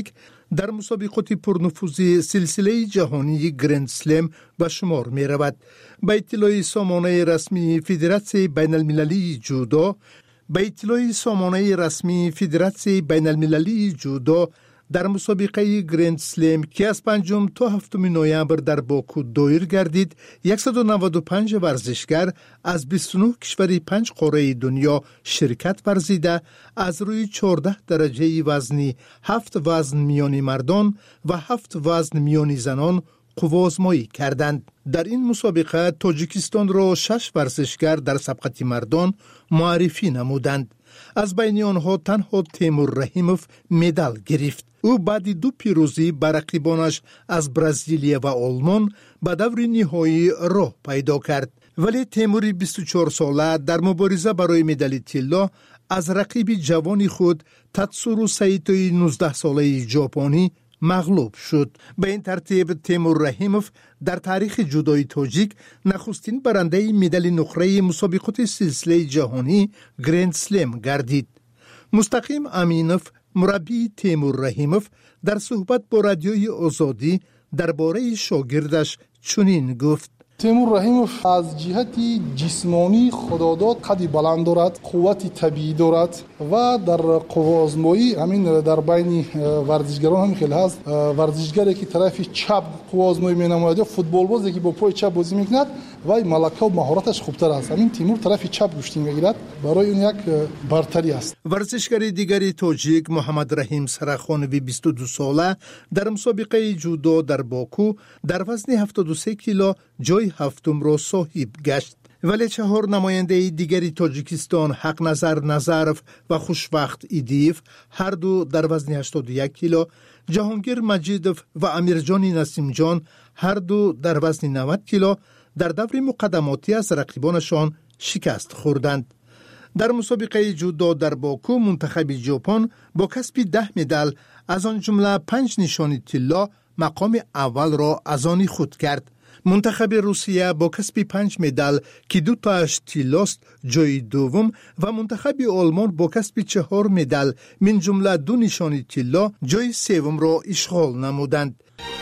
در مسابقات پرنفوذ سلسله جهانی گرند سلم به شمار می رود. به اطلاع سامانه رسمی فدراسیون بین المللی جودو به اطلاع سامانه رسمی فدراسیون بین المللی جودو در مسابقه گرند سلم که از پنجم تا هفتم نوامبر در باکو دایر گردید، صد و نود و پنج ورزشگر از بیست و نه کشور پنج قاره دنیا شرکت ورزیده از روی چهارده درجه وزنی، هفت وزن میانی مردان و هفت وزن میانی زنان قوازمایی کردند. در این مسابقه تاجیکستان را شش ورزشگر در سبقت مردان معرفی نمودند. از بین آنها تنها تیمور رحیموف مدال گرفت. او بعد دو پیروزی بر رقیبانش از برزیل و آلمان به دور نهایی راه پیدا کرد. ولی تیمور بیست و چهار ساله در مبارزه برای مدال طلا از رقیب جوان خود تاتسورو سایتوی نوزده ساله ژاپنی مغلوب شد. به این ترتیب تیمور رحیموف در تاریخ جودوی تاجیک نخستین برنده مدال نقره مسابقات سلسله جهانی گرند سلم گردید. مستقیم امینوف مربی تیمور رحیموف در صحبت با رادیوی آزادی درباره شاگردش چنین گفت: تیمور رحیموف از جهت جسمانی خداداد قدی بلند دارد، قوت طبیعی دارد و در قوازمایی همین در بین ورزشگران هم خیلی هست. ورزشگری که طرف چپ قوازمایی می‌نماید، فوتبال بازی که با پای چپ بازی می‌کند و ملکه و مهارتش خوبتر است. همین تیمور طرف چپ گوشتی می‌گیرد، برای اون یک برتری است. ورزشگر دیگری تاجیک محمد رحیم سرخانوی بیست و دو ساله در مسابقه جودو در باکو در وزن هفتاد و سه کیلو جای هفتم را صاحب گشت. ولی چهار نماینده دیگری تاجیکستان، حق نظر نظرف و خوشوقت ایدیف، هر دو در وزن هشتاد و یک کیلو، جهانگیر مجیدوف و امیرجان نسیم جان هر دو در وزن نود کیلو در دور مقدماتی از رقیبانشان شکست خوردند. در مسابقه جودو در باکو منتخب ژاپن با کسب ده مدال از آن جمله پنج نشانی طلا مقام اول را از آن خود کرد. منتخب روسیه با کسب پنج مدال که دو تاش طلاست جای دوم و منتخب آلمان با کسب چهار مدال من جمله دو نشانی طلا جای سوم را اشغال نمودند.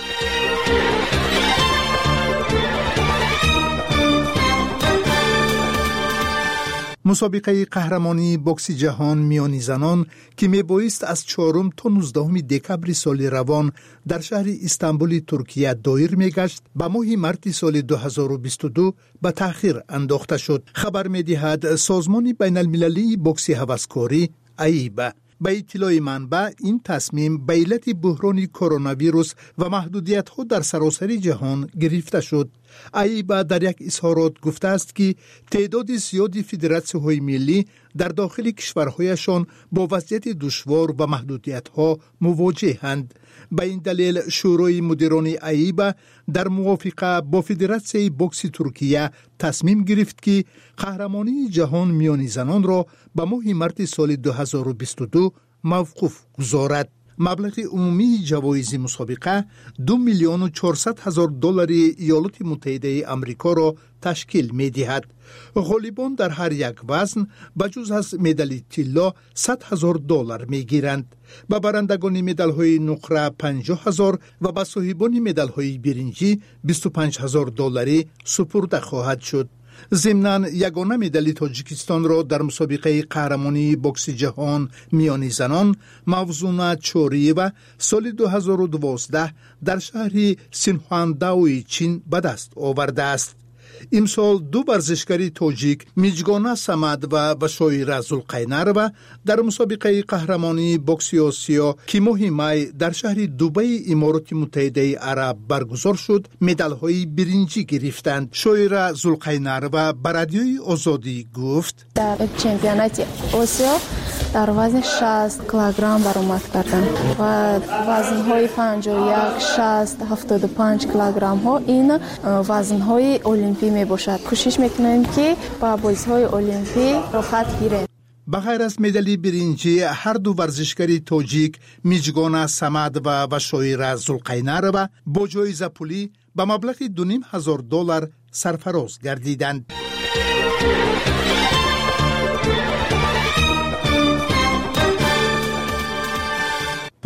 مسابقه قهرمانی بوکس جهان میانی زنان که میبایست از چهارم تا نوزدهم دکبر سال روان در شهر استانبول ترکیه دایر میگشت، به ماه مارس سال دو هزار و بیست و دو به تأخیر انداخته شد. خبر میدهد سازمان بین المللی بوکس هوسکاری ایبا. به اطلاع منبع این تصمیم به علت بحران کرونا ویروس و محدودیت ها در سراسر جهان گرفته شد. ایبا در یک اظهارات گفته است که تعداد زیادی فدراسیون های ملی در داخل کشورهایشان با وضعیت دشوار و محدودیت ها مواجهند. به این دلیل شورای مدیران ایبا در موافقه با فدراسیون بوکس ترکیه تصمیم گرفت که قهرمانی جهان میانی زنان را به ماه مارس سال دو هزار و بیست و دو موقوف گذارد. مبلغ عمومی جوایز مسابقه دو میلیون و چهارصد هزار دلار ایالات متحده آمریکا را تشکیل می دهد. غالبان در هر یک وزن بجز از مدال طلا صد هزار دلار می گیرند. به برندگان مدال های نقره پنجاه هزار و به صاحبان مدال های برنجی بیست و پنج هزار دلاری سپرده خواهد شد. ضمناً یگانه مدال تاجیکستان را در مسابقه قهرمانی بوکس جهان میانی زنان موزونه چوریوا سال دو هزار و دوازده در شهر سینهوانداوی چین به دست آورده است. امسال دو ورزشکاری تاجیک میجگانه سمد و بشایر زلقینروا در مسابقه قهرمانی بوکس آسیا که ماه می در شهر دبی امارات متحده عرب برگزار شد مدال های برنجی گرفتند. شایر زلقینروا به رادیوی آزادی گفت: در چمپیونات آسیا در وزن شصت کیلوگرم برآمد کردم و وزن های پنجاه و یک، شصت، هفتاد و پنج کیلوگرم ها این وزن های المپی می باشد. کوشش میکنیم که با بازی های المپی راحت گیریم. بغیر از مدال برنجی هر دو ورزشکاری تاجیک میجگانه سمد و بشایر زلقینروا با جایزه پولی به مبلغ دو نیم هزار دلار سرفراز گردیدند.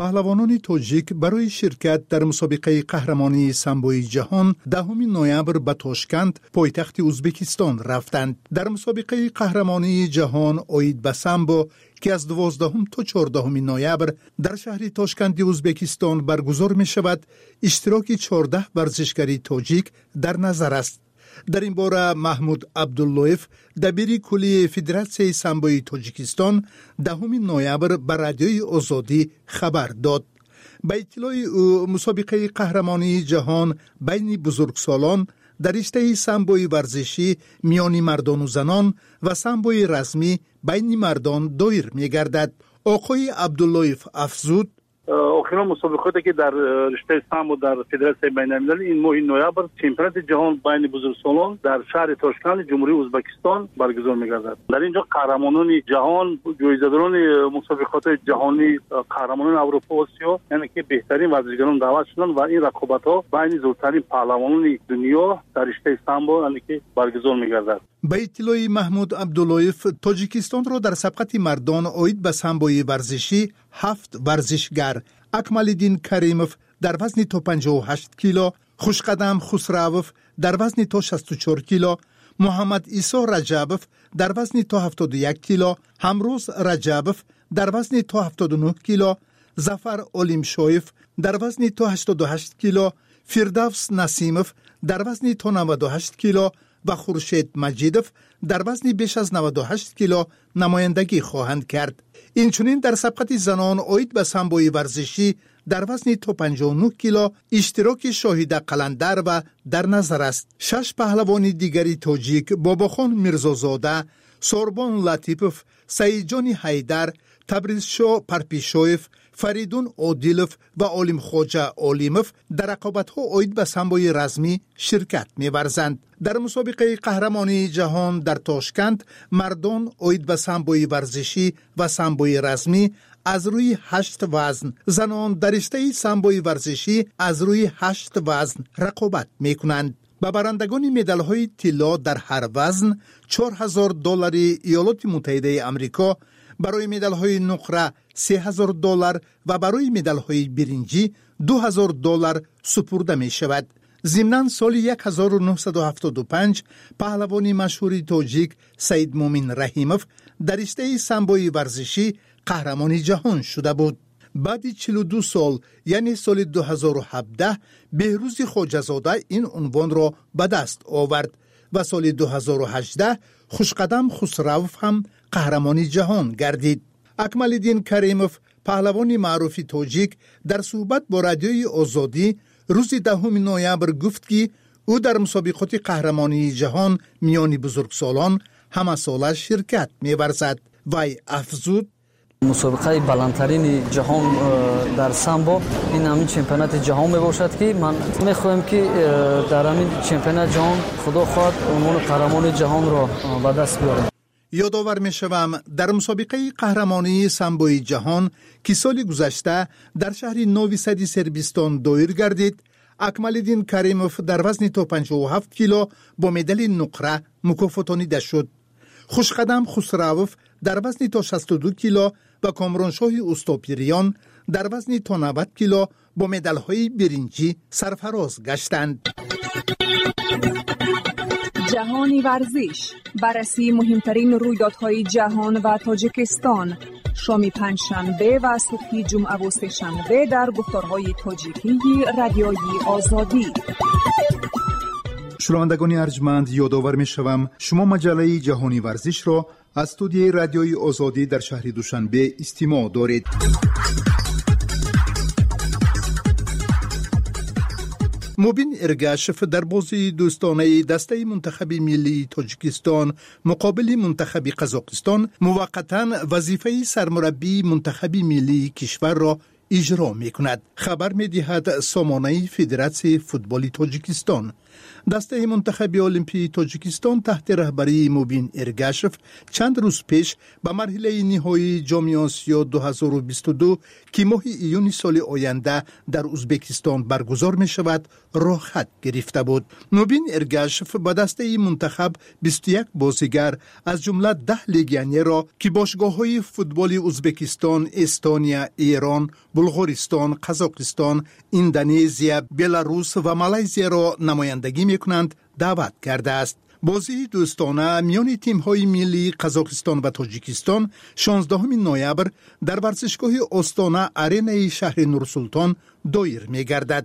پهلوانان تاجیک برای شرکت در مسابقه قهرمانی سامبوی جهان دهم نوامبر به تاشکند پایتخت ازبکستان رفتند. در مسابقه قهرمانی جهان اوید به سامبو که از دوازدهم تا چهاردهم نوامبر در شهر تاشکند ازبکستان برگزار می شود، اشتراک چهارده ورزشکاری تاجیک در نظر است. در این باره محمود عبداللهیف دبیر کلی فدراسیون سامبوی تاجیکستان دهم نوامبر به رادیوی آزادی خبر داد. به اطلاع او مسابقه قهرمانی جهان بین بزرگسالان در رشته سامبوی ورزشی میان مردان و زنان و سامبوی رسمی بین مردان دایر می‌گردد. آقای عبداللهیف افزود: آخرین مسابقاتی که در رشته سامبو در فدراسیون بین‌المللی این ماه نوامبر چمپیونات جهان بین بزرگسالان در شهر تاشکند جمهوری ازبکستان برگزار می‌گردد. در اینجا قهرمانان جهان، جایزه‌داران مسابقات جهانی، قهرمانان اروپا و آسیا، یعنی که بهترین ورزشکاران دعوت شدند و این رقابت‌ها بین زورترین پهلوانان دنیا در رشته سامبو یعنی که برگزار می‌گردد. به اطلاع محمود عبداللهیف، تاجیکستان را در سبقت مردان اوید به سامبوی ورزشی هفت ورزشگر: اکمالدین کریموف در وزن تا پنجاه و هشت کیلو، خوشقدم خسروف در وزن تا شصت و چهار کیلو، محمد عیسی رجبوف در وزن تا هفتاد و یک کیلو، همروز رجبوف در وزن تا هفتاد و نه کیلو، ظفر اولیمشویف در وزن تا هشتاد و هشت کیلو، فردوس نسیموف در وزن تا نود و هشت کیلو و خورشید مجیدوف در وزن بیش از نود و هشت کیلو نمایندگی خواهند کرد. اینچنین در سبقت زنان اوید به سامبوی ورزشی در وزن تا پنجاه و نه کیلو اشتراک شاهیده قلندر و در نظر است. شش پهلوان دیگری تاجیک باباخان میرزازاده، سوربان لطیپوف، سعیدجان حیدر، تبریزشاه پرپیشویف، فریدون عادیلوف و علیم خوجه علیموف در رقابت‌ها اوید به سامبوی رسمی شرکت می‌ورزند. در مسابقه قهرمانی جهان در تاشکند مردان اوید به سامبوی ورزشی و سامبوی رسمی از روی هشت وزن، زنان در رشته سامبوی ورزشی از روی هشت وزن رقابت می‌کنند. به برندگان مدال‌های طلا در هر وزن چهار هزار دلار ایالات متحده آمریکا، برای مدال‌های نقره سه هزار دلار و برای مدال‌های برنجی دو هزار دلار سپرده می شود. ضمناً سال هزار و نهصد و هفتاد و پنج پهلوان مشهور تاجیک سید مومن رحیموف در رشته سامبوی ورزشی قهرمان جهان شده بود. بعد چهل و دو سال یعنی سال دو هزار و هفده بهروز خواجه‌زاده این عنوان را به دست آورد و سال دو هزار و هجده خوشقدم خسروف هم قهرمان جهان گردید. اکمالدین کریموف پهلوان معروف تاجیک در صحبت با رادیوی آزادی روز دهم نوامبر گفت که او در مسابقات قهرمانی جهان میان بزرگسالان همه ساله شرکت می‌ورزد. وی افزود: مسابقه بلندترین جهان در سامبو این همین چمپیونات جهان می باشد که من میخواهم که در همین چمپیونات جهان خدا خواهد عنوان قهرمان جهان را به دست بیارم. یادآور می شوم در مسابقه قهرمانی سامبوی جهان که سال گذشته در شهر نوی سد سربستان دایر گردید، اکمالدین کریموف در وزن تا پنجاه و هفت کیلو با مدال نقره مکافاتانیده شد. خوشقدم خسروف در وزن تا شصت و دو کیلو و کامرانشاه استاپیریان در وزن تا نود کیلو با مدال‌های برنجی سرفراز گشتند. جهانی ورزش، بررسی مهمترین رویدادهای جهان و تاجیکستان، شام پنجشنبه و صبح جمعه و سه‌شنبه در گفتارهای تاجیکی رادیوی آزادی. شنوندگان ارجمند، یادآور می‌شوم شما مجله جهانی ورزش را از استودیوی رادیوی آزادی در شهر دوشنبه استماع دارید. موبین ارگاشف در بازی دوستانه دسته منتخب ملی تاجیکستان مقابل منتخب قزاقستان موقتا وظیفه سرمربی منتخب ملی کشور را اجرا می کند. خبر می دهد سامانه فدراسیون فوتبال تاجیکستان. دسته منتخب المپی تاجیکستان تحت رهبری موبین ارگاشف چند روز پیش به مرحله نهایی جام آسیا دو هزار و بیست و دو که ماه ایون سال آینده در ازبکستان برگزار می شود راه خط گرفته بود. موبین ارگاشف با دسته منتخب بیست و یک بازیگر از جمله ده لیگیونر را که باشگاه‌های فوتبال ازبکستان، استونیا، ایران، بلغارستان، قزاقستان، اندونزیا، بلاروس و مالزی را نمایندگی می‌کنند دعوت کرده است. بازی دوستانه میان تیم‌های ملی قزاقستان و تاجیکستان شانزدهم نوامبر در ورزشگاه آستانه آرینای شهر نورسلطان دایر می‌گردد.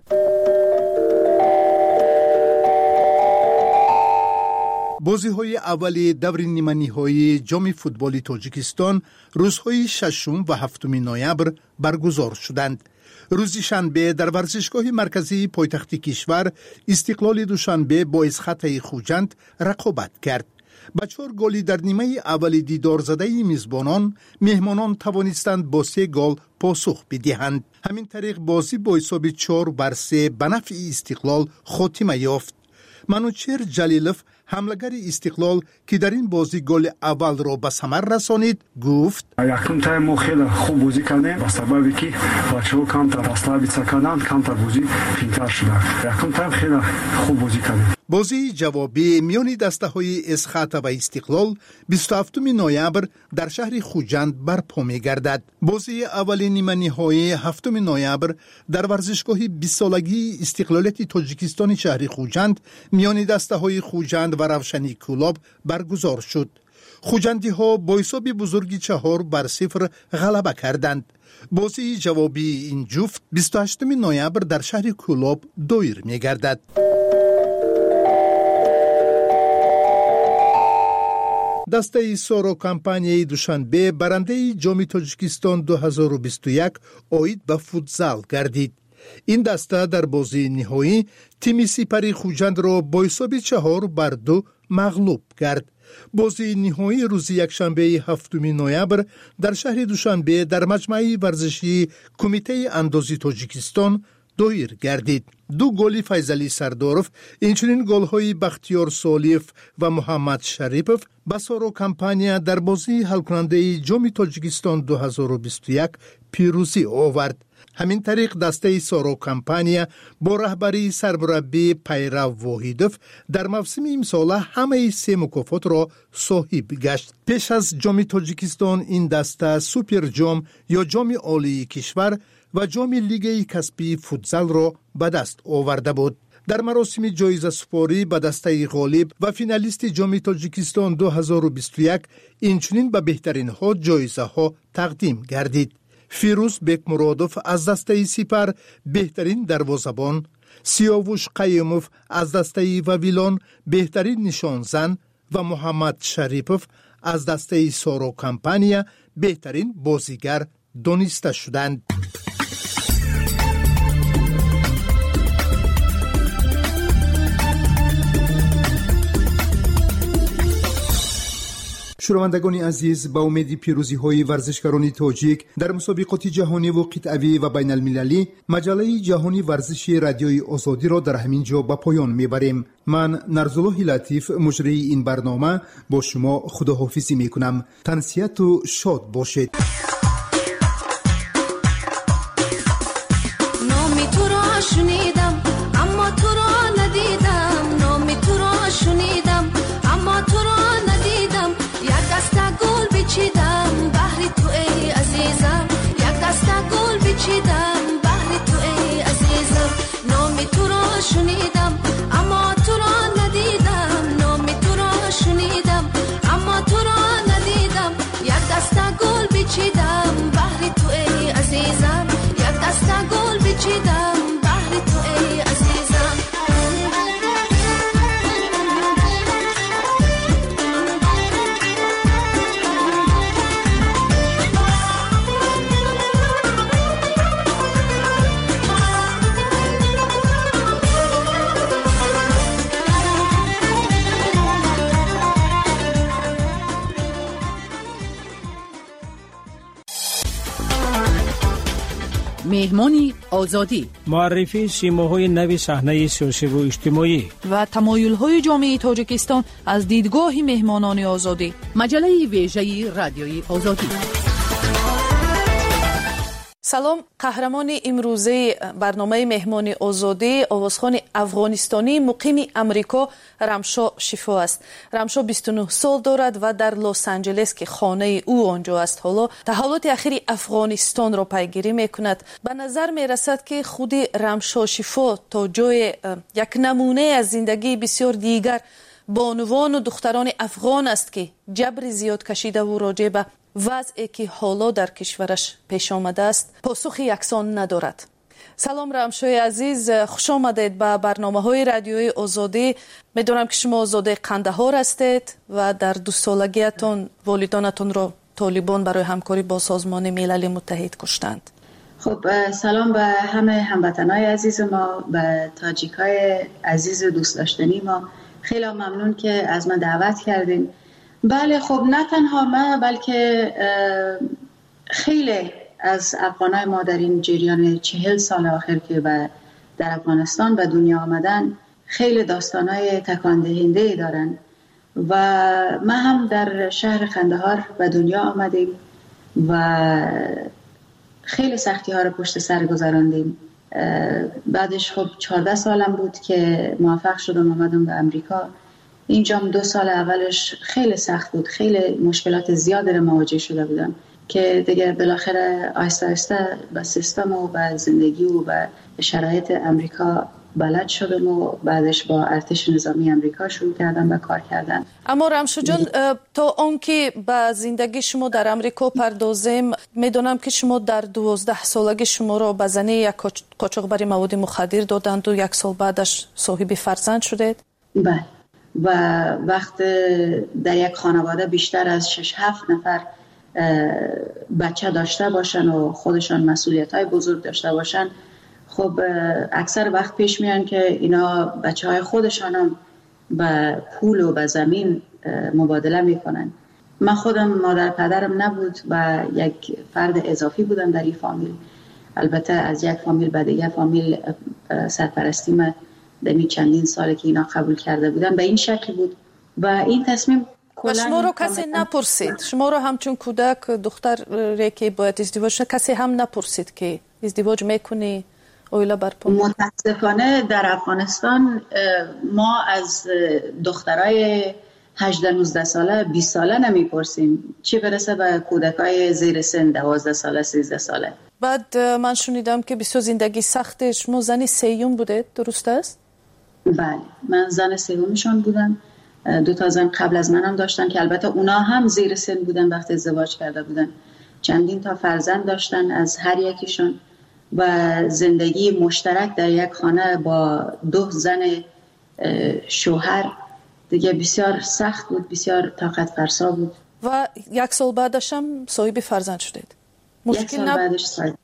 بازی‌های اولی دور نیمه‌نهایی جام فوتبال تاجیکستان روزهای ششم و هفتم نوامبر برگزار شدند. روز شنبه در ورزشگاه مرکزی پایتخت کشور استقلال دوشنبه با اسخط خوجند رقابت کرد. با چهار گلی در نیمه اول دیدار زده میزبانان، مهمانان توانستند با سه گل پاسخ بدهند. همین طریق بازی با حساب چهار بر سه به نفع استقلال خاتمه یافت. منوچهر جلیلوف حملگر استقلال که در این بازی گل اول را به ثمر رسانید گفت: یکم تایم ما خیلی خوب بازی کردیم با سببی که بچه‌ها کمتر راستا کردند، کمتر بازی فینتر شد. یکم تایم خیلی خوب بازی کردیم. بازی جوابی میان دسته‌های اسخط و استقلال بیست و هفتم نوامبر در شهر خوجند برپا می‌گردد. بازی اول نیمه نهایی هفتم نوامبر در ورزشگاه بیست سالگی استقلالیت تاجیکستان شهر خوجند میان دسته‌های خوجند و روشنی کلاب برگزار شد. خوجندی ها با حساب بزرگی چهار بر صفر غلبه کردند. بازی جوابی این جفت بیست و هشتم نوامبر در شهر کلاب دایر می‌گردد. دسته سورو کمپانی دوشنبه برنده جام تاجیکستان دو هزار و بیست و یک اوید به فوتزال گردید. این دسته در بازی نهایی تیم سپری خوجند را با حساب چهار بر دو مغلوب کرد. بازی نهایی روز یکشنبه هفتم نوامبر در شهر دوشنبه در مجمع ورزشی کمیته اندازی تاجیکستان دایر گردید. دو گلی فیضلی سرداروف، اینچنین گل‌های بختیار سالیف و محمد شریپوف به سورو کمپانیا در بازی حل کننده جام تاجیکستان دو هزار و بیست و یک پیروزی آورد. همین طریق دسته سورو کمپانیا با رهبری سرمربی پیرو واحدوف در موسم امسال همه سه مکافات را صاحب گشت. پیش از جام تاجیکستان این دسته سوپر جام یا جام عالی کشور و جام لیگ کسبی فوتزال را به دست آورده بود. در مراسم جایزه سپاری به دسته غالب و فینالیست جام تاجیکستان دو هزار و بیست و یک اینچنین به بهترین ها جایزه ها تقدیم گردید. فیروز بیک مرادوف از دسته سپر بهترین دروازه‌بان، سیاوش قیوموف از دسته وویلان بهترین نشانزن و محمد شریپوف از دسته سورو کمپانیا بهترین بازیگر دانسته شدند. شنوندگان عزیز، با امید پیروزی های ورزشکاران تاجیک در مسابقات جهانی و قطعی و بین المللی، مجله جهانی ورزشی رادیوی آزادی را در همین جا به پایان میبریم. من نرزالله لطیف مجری این برنامه با شما خداحافظی میکنم. تنسیت و شاد باشید. نامی تو را شنیدم اما تو را ندیدم، نامی تو را شنیدم اما تو را ندیدم. یک دسته گل بچیدم بهر تو ای عزیزم، یک دسته گل بچیدم بهر تو ای عزیزم. نامی تو را شنیدم اما تو را ندیدم، نامی تو را شنیدم اما تو را ندیدم. یک دسته گل بچیدم بهر تو ای عزیزم، یک دسته گل بچیدم بهر تو ای عزیزم. مهمان آزادی، معرفی سیماهای نوی صحنه سیاسی و اجتماعی و تمایل‌های جامعه تاجیکستان از دیدگاه مهمانان آزادی. مجله ویژه رادیوی آزادی. سلام، قهرمان امروزه برنامه مهمان آزادی آوازخوان افغانستانی مقیم امریکا رمشا شفا است. رمشا بیست و نه سال دارد و در لس آنجلس که خانه او آنجا است حالا تحولات اخیر افغانستان را پیگیری میکند. به نظر میرسد که خود رمشا شفا تا جای یک نمونه از زندگی بسیار دیگر بانوان و دختران افغان است که جبر زیاد کشیده و راجع به وضعی که حالا در کشورش پیش آمده است پاسخ یکسان ندارد. سلام رمشای عزیز، خوش آمدید به برنامه های رادیوی آزادی. میدونم که شما آزاده قندهار هستید و در دو سالگیتان والدانتون را طالبان برای همکاری با سازمان ملل متحد کشتند. خب سلام به همه هموطنای عزیز ما، به تاجیکای عزیز و دوست داشتنی ما. خیلی ممنون که از من دعوت کردین. بله خب نه تنها ما بلکه خیلی از افغانای ما در این جریان چهل سال آخر که در افغانستان به دنیا آمدن خیلی داستانای تکان دهنده دارن و ما هم در شهر قندهار به دنیا آمدیم و خیلی سختی ها رو پشت سر گذراندیم. بعدش خب چهارده سالم بود که موفق شدم آمدم به امریکا. اینجا دو سال اولش خیلی سخت بود، خیلی مشکلات زیادی رو مواجه شده بودم که دیگه بالاخره آهسته آهسته به سیستم و به زندگی و به شرایط امریکا بلد شدم و بعدش با ارتش نظامی امریکا شروع کردم به کار کردن. اما رمشا جان، تا آنکه به زندگی شما در امریکا پردازیم، میدونم که شما در دوازده سالگی شما را به زنی یک قاچاقبر مواد مخدر دادند و یک سال بعدش صاحب فرزند شدید؟ بله. و وقت در یک خانواده بیشتر از شش هفت نفر بچه داشته باشن و خودشان مسئولیت های بزرگ داشته باشن، خب اکثر وقت پیش میان که اینا بچه های خودشان هم به پول و به زمین مبادله میکنن. من خودم مادر پدرم نبود و یک فرد اضافی بودم در این فامیل. البته از یک فامیل به دیگه فامیل سرپرستی من دمی چندین ساله که اینا قبول کرده بودن به این شکل بود و این تصمیم و شما رو کسی نپرسید؟ شما رو همچون کودک دختر که باید ازدواج شد کسی هم نپرسید که ازدواج میکنی اویلا برپا؟ متاسفانه در افغانستان ما از دخترای هجده نوزده ساله بیست ساله نمیپرسیم، چه برسه به کودکای زیر سن دوازده ساله سیزده ساله. بعد من شنیدم که بسیار زندگی سخته. شما زنی سیوم بوده، درست است؟ بله، من زن سومشون بودم. دو تا زن قبل از منم داشتن که البته اونا هم زیر سن بودن وقتی ازدواج کرده بودن. چندین تا فرزند داشتن از هر یکیشون و زندگی مشترک در یک خانه با دو زن شوهر دیگه بسیار سخت بود، بسیار طاقت فرسا بود. و یک سال بعدش هم صاحب فرزند شدید. مشکل نبود؟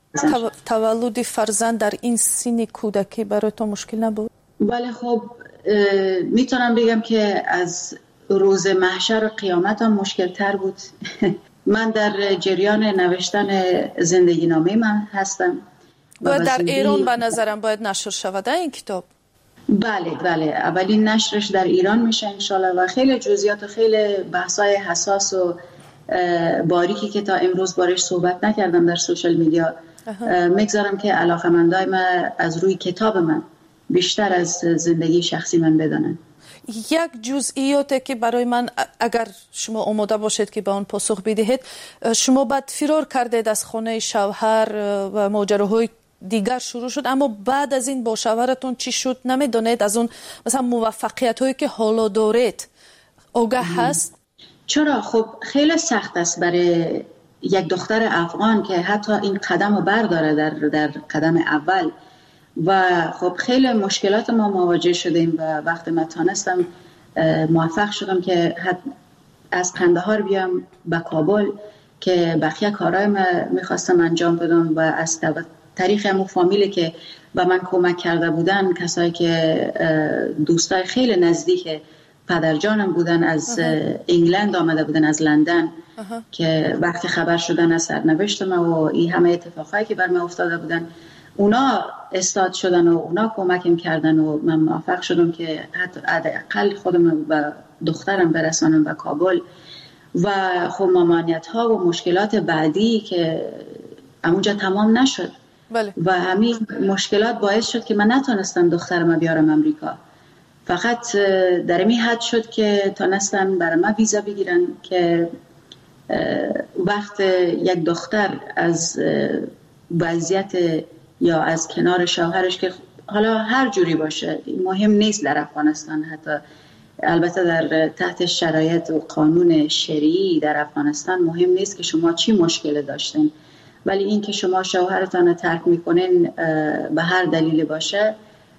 تولد فرزند در این سن کودکی برای تو مشکل نبود؟ بله خب میتونم بگم که از روز محشر و قیامت هم مشکل تر بود. من در جریان نوشتن زندگی نامه من هستم. باید در ایران به نظرم باید نشر شود این کتاب؟ بله بله، اولین نشرش در ایران میشه انشالله و خیلی جزئیات و خیلی بحثای حساس و باریکی که تا امروز بارش صحبت نکردم در سوشال میدیا میگذارم که علاقه‌مندای من از روی کتاب من بیشتر از زندگی شخصی من بدانن. یک جزئیاتی که برای من اگر شما آماده باشید که به آن پاسخ بدهید، شما بعد فرار کردید از خانه شوهر و ماجراهای دیگر شروع شد، اما بعد از این با شوهرتون چی شد نمیدونید؟ از اون مثلا موفقیت هایی که حالا دارید آگاه هست؟ چرا؟ خب خیلی سخت است برای یک دختر افغان که حتی این قدم رو برداره در, در قدم اول و خب خیلی مشکلات ما مواجه شدیم و وقت ما تانستم موفق شدم که از قندهار بیام به کابل که بقیه کارهای ما میخواستم انجام بدم و از طریق همون فامیلی که به من کمک کرده بودن، کسایی که دوستای خیلی نزدیک پدرجانم بودن، از انگلند آمده بودن، از لندن که وقتی خبر شدن از سرنوشت ما و این همه اتفاقایی که بر من افتاده بودن، اونا استاد شدن و اونا کمکم کردن و من موفق شدم که حتی حداقل خودم و دخترم برسانم به کابل. و خب ممانعت ها و مشکلات بعدی که اونجا تمام نشد. بله. و همین مشکلات باعث شد که من نتونستم دخترم بیارم امریکا. فقط در این حد شد که تونستن برای من ویزا بگیرن که وقت یک دختر از وضعیت یا از کنار شوهرش که حالا هر جوری باشه مهم نیست در افغانستان، حتی البته در تحت شرایط و قانون شرعی در افغانستان مهم نیست که شما چی مشکل داشتین، ولی این که شما شوهرتان رو ترک میکنین به هر دلیل باشه،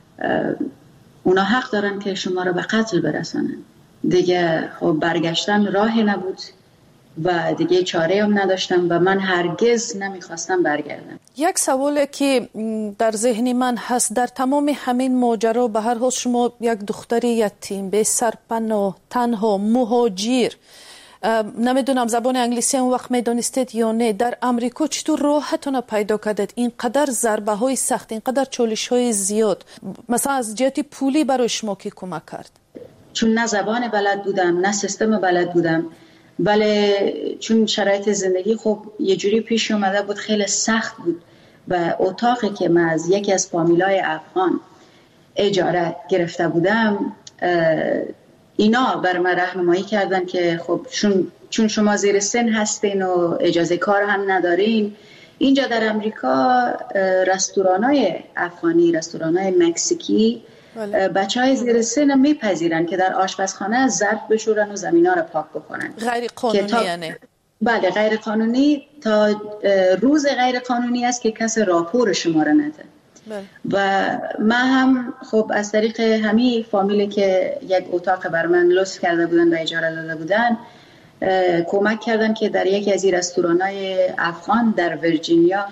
اونا حق دارن که شما رو به قتل برسانن. دیگه خب برگشتن راهی نبود و دیگه چاره هم نداشتم و من هرگز نمیخواستم برگردم. یک سوال که در ذهن من هست، در تمام همین ماجرا به هر حال شما یک دختر یتیم به سرپناه تنها مهاجر، نمیدونم زبان انگلیسی هم وقت میدونستید یا نه، در امریکا چطور راهتون پیدا کردید؟ اینقدر ضربه های سخت، اینقدر چالش های زیاد، مثلا از جهت پولی برای شما کی کمک کرد؟ چون نه زبان بلد بودم نه سیستم بلد بودم، ولی چون شرایط زندگی خب یه جوری پیش اومده بود، خیلی سخت بود و اتاقی که من از یکی از فامیلای افغان اجاره گرفته بودم، اینا بر من راهنمایی کردن که خب چون چون شما زیر سن هستین و اجازه کار هم ندارین، اینجا در امریکا رستورانای افغانی، رستورانای مکزیکی بچه های زیر سن میپذیرن که در آشپزخانه ظرف بشورن و زمینا رو پاک بکنن. غیر قانونی تا... یعنی؟ بله غیر قانونی، تا روز غیر قانونی است که کس راپور شما رو نده. بله. و من هم خب از طریق همین فامیلی که یک اتاق بر من لطف کرده بودن و اجاره داده بودن کمک کردن که در یکی از این رستورانای افغان در ویرجینیا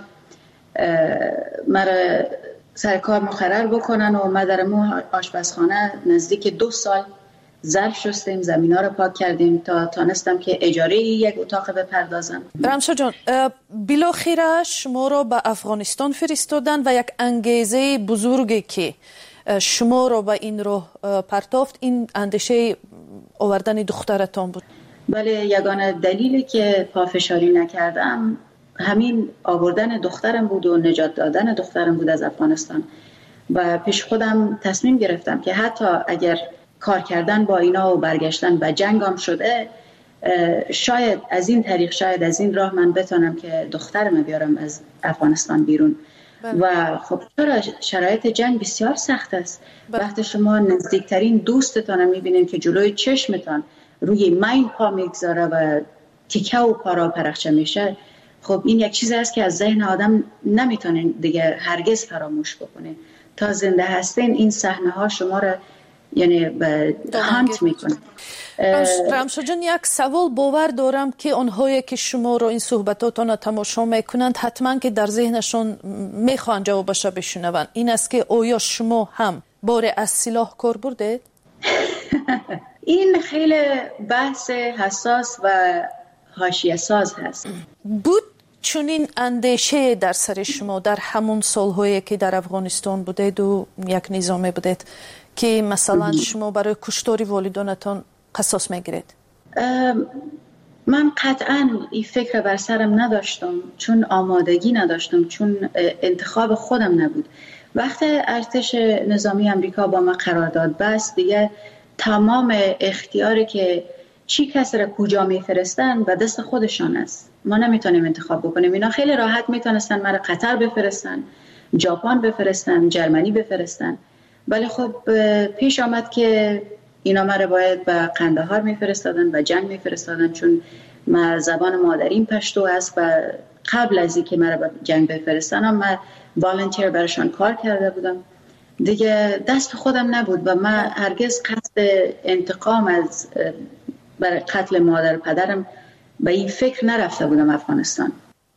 مرا سر کار مقرر بکنن و ما در مو آشپزخانه نزدیک دو سال ظرف شستیم، زمینا رو پاک کردیم تا تانستم که اجاره یک اتاق بپردازم. رمشا جان، بالاخره شما رو به افغانستان فرستادن و یک انگیزه بزرگی که شما رو به این راه پرتافت، این اندیشه آوردن دخترتان بود. بله، یگانه دلیلی که پافشاری نکردم همین آوردن دخترم بود و نجات دادن دخترم بود از افغانستان. و پیش خودم تصمیم گرفتم که حتی اگر کار کردن با اینا و برگشتن به جنگ هم شده، شاید از این طریق، شاید از این راه من بتونم که دخترم بیارم از افغانستان بیرون. بله. و خب چرا شرایط جنگ بسیار سخت است. بله. وقتی شما نزدیکترین دوستتان میبینین که جلوی چشمتان روی مین پا میگذاره و تیکه و پارا پرخچه میشه، خب این یک چیزی است که از ذهن آدم نمیتونین دیگه هرگز فراموش بکنین. تا زنده هستین این صحنه ها شما را یعنی به هانت میکنه. رمشا جان، یک سوال باور دارم که آنهایی که شما رو این صحبتاتون رو تماشا میکنند حتما که در ذهنشون میخوان جوابش رو بشنون، این است که آیا شما هم بار از سلاح کار بردید؟ این خیلی بحث حساس و حاشیه ساز هست. بود چونین اندیشه در سر شما در همون سالهایی که در افغانستان بودید و یک نظامی بودید که مثلا شما برای کشتاری والدانتان قصاص میگیرید؟ من قطعا این فکر بر سرم نداشتم، چون آمادگی نداشتم، چون انتخاب خودم نبود. وقتی ارتش نظامی امریکا با ما قرارداد بست، دیگه تمام اختیاری که چی کس را کجا میفرستن به دست خودشان است. ما نمیتونیم انتخاب بکنیم. اینا خیلی راحت میتونستن مرا قطر بفرستن، ژاپن بفرستن، جرمنی بفرستن، ولی خب پیش آمد که اینا مرا باید به قندهار میفرستادن، به جنگ میفرستادن، چون ما زبان مادریم پشتو است و قبل از اینکه مرا به جنگ بفرستن من والنتیر براشون کار کرده بودم. دیگه دست خودم نبود و من هرگز قصد انتقام از برای قتل مادر پدرم به این فکر نرفته بودم افغانستان.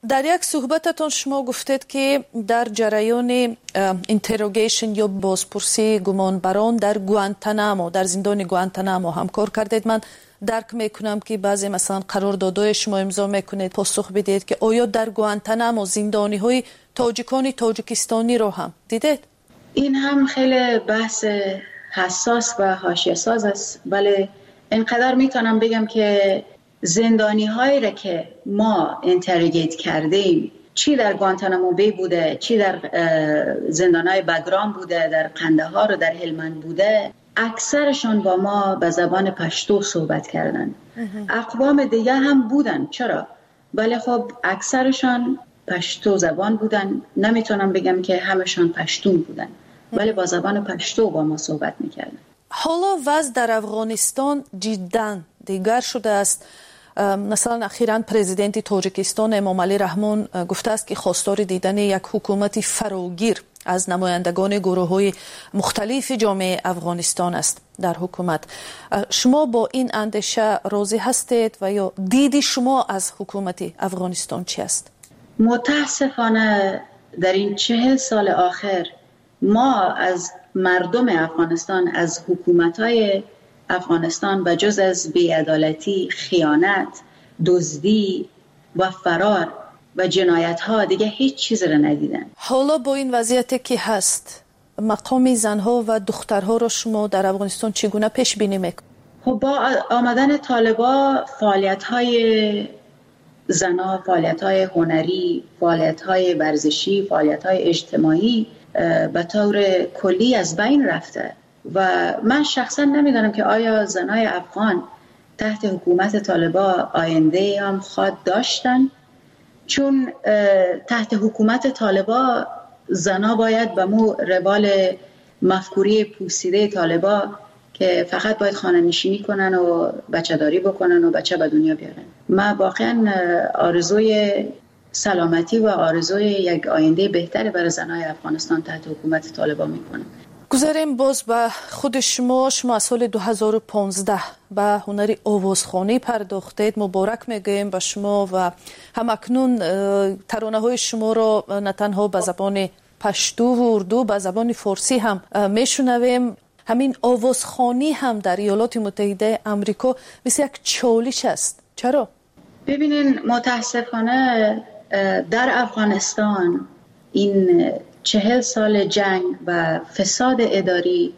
در یک صحبتتون شما گفتید که در جریان اینتروگیشن یا بازپرسی گمانبران در گوانتانامو، در زندان گوانتانامو همکار کردید. من درک میکنم که بعضی مثلا قراردادهای شما امضا میکنید، پاسخ بدید که آیا در گوانتانامو زندانی های تاجیکانی تاجیکستانی رو هم دیدید؟ این هم خیلی بحث حساس و حاشیه ساز است، ولی اینقدر میتونم بگم که زندانی هایی را که ما اینتروگیت کردیم، چی در گوانتانامو بی بوده، چی در زندان های بگرام بوده، در قندهار و در هلمند بوده، اکثرشان با ما به زبان پشتو صحبت کردن. اقوام دیگه هم بودن، چرا؟ ولی خب اکثرشان پشتو زبان بودن. نمیتونم بگم که همشان پشتون بودن، ولی با زبان پشتو با ما صحبت میکردن. حالا وضع در افغانستان جدا دیگر شده است. مثلا اخیراً پرزیدنت تاجیکستان امامعلی رحمان گفته است که خواستار دیدن یک حکومت فراگیر از نمایندگان گروه‌های مختلف جامعه افغانستان است در حکومت. شما با این اندیشه راضی هستید و یا دیدی شما از حکومت افغانستان چی است؟ متاسفانه در این چهل سال آخر ما از مردم افغانستان، از حکومت‌های افغانستان به جز از بی‌عدالتی، خیانت، دزدی و فرار و جنایت‌ها دیگه هیچ چیز را ندیدن. حالا با این وضعیتی که هست، مقام زنها و دخترها را شما در افغانستان چگونه پیش بینی میکنید؟ خب با آمدن طالبا فعالیت‌های زنها، فعالیت‌های هنری، فعالیت‌های ورزشی، فعالیت‌های اجتماعی به طور کلی از بین رفته و من شخصا نمیدانم که آیا زنای افغان تحت حکومت طالبا آینده هم خواد داشتن، چون تحت حکومت طالبا زنا باید به مو روال مفکوری پوسیده طالبا که فقط باید خانه نشینی کنن و بچه داری بکنن و بچه به دنیا بیارن. من واقعا آرزوی سلامتی و آرزوی یک آینده بهتری برای زنای افغانستان تحت حکومت طالبا میکنم. گذاریم باز به خود شما. شما از سال دو هزار و پانزده به هنر آوازخوانی پرداختید. مبارک میگویم به شما و همکنون ترانه های شما را نه تنها به زبان پشتو و اردو، به زبان فارسی هم میشنویم. همین آوازخوانی هم در ایالات متحده آمریکا مثل یک چالش است. چرا؟ ببینین، متاسفانه در افغانستان این چهل سال جنگ و فساد اداری،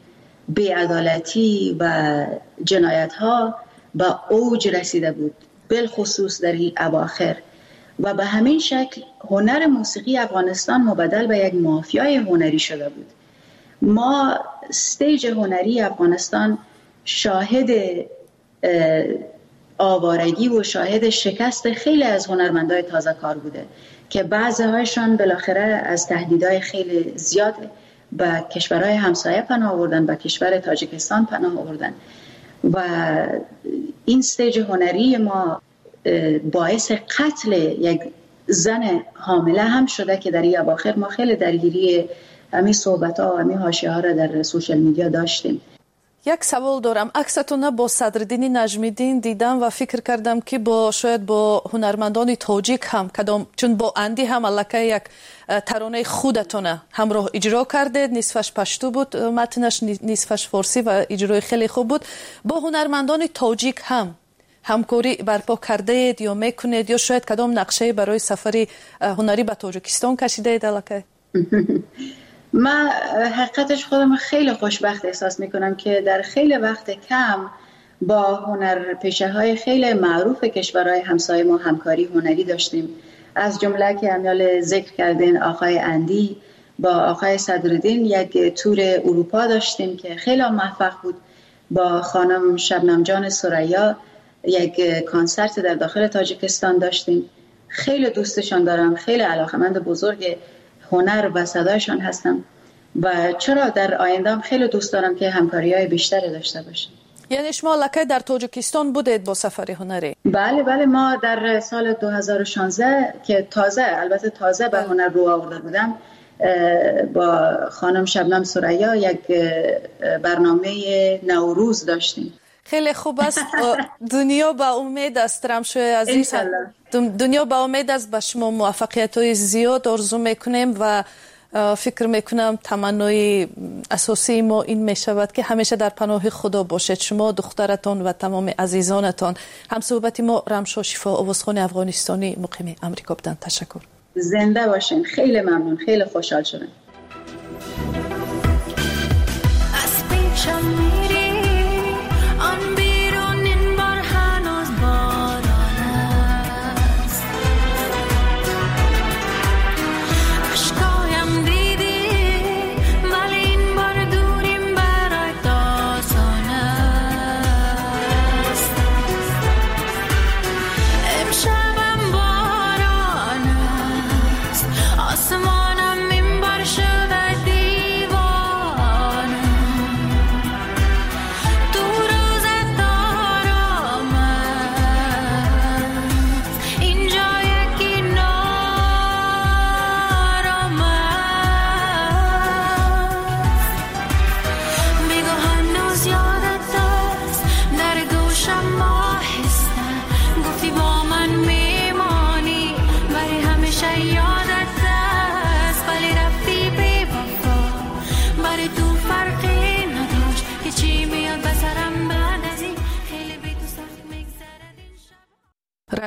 بی‌عدالتی و جنایت ها به اوج رسیده بود، بالخصوص در این اواخر، و به همین شکل هنر موسیقی افغانستان مبدل به یک مافیای هنری شده بود. ما استیج هنری افغانستان شاهد آوارگی و شاهد شکست خیلی از هنرمندای تازه کار بوده که بعضی هایشان بالاخره از تهدیدهای خیلی زیاد به کشورهای همسایه پناه آوردن، به کشور تاجیکستان پناه آوردن و این استیج هنری ما باعث قتل یک زن حامله هم شده که در این اواخر ما خیلی درگیری همین صحبت ها و همین حاشیه ها را در سوشال میدیا داشتیم. یک سوال دارم. عکستون با صدرالدین نجمیدین دیدم و فکر کردم که با شاید با هنرمندان تاجیک هم کدام، چون با اندی هم الکه یک ترانه خودتونه همراه اجرا کردید، نصفش پشتو بود متنش، نصفش فارسی و اجرای خیلی خوب بود. با هنرمندان تاجیک هم همکاری برپا کرده اید یا میکنید یا شاید کدام نقشه برای سفری هنری به تاجیکستان کشیده اید الکه؟ من حقیقتش خودم خیلی خوشبخت احساس میکنم که در خیلی وقت کم با هنرپیشه های خیلی معروف کشورهای همسایه ما همکاری هنری داشتیم. از جمله که امیال ذکر کردین آقای اندی با آقای صدرالدین یک تور اروپا داشتیم که خیلی موفق بود. با خانم شبنم جان ثریا یک کانسرت در داخل تاجیکستان داشتیم. خیلی دوستشان دارم، خیلی علاقه‌مند بزرگ هنر و صدایشان هستم و چرا در آینده هم خیلی دوست دارم که همکاری‌های بیشتری داشته باشیم. یعنی شما لکه در تاجیکستان بودید با سفر هنری؟ بله بله، ما در سال دو هزار و شانزده که تازه البته تازه به هنر رو آورده بودم با خانم شبنم ثریا یک برنامه نوروز داشتیم. خیلی خوب است. دنیا با امید است رمشو عزیز، دنیا با امید است. به شما موفقیت های زیاد آرزو میکنیم و فکر میکنم تمنای اساسی ما این میشود که همیشه در پناه خدا باشید، شما، دخترتان و تمام عزیزانتان. هم صحبت ما رمشو شفا عوضخان افغانستانی مقیم امریکا بودند. تشکر. زنده باشین. خیلی ممنون، خیلی خوشحال شدم.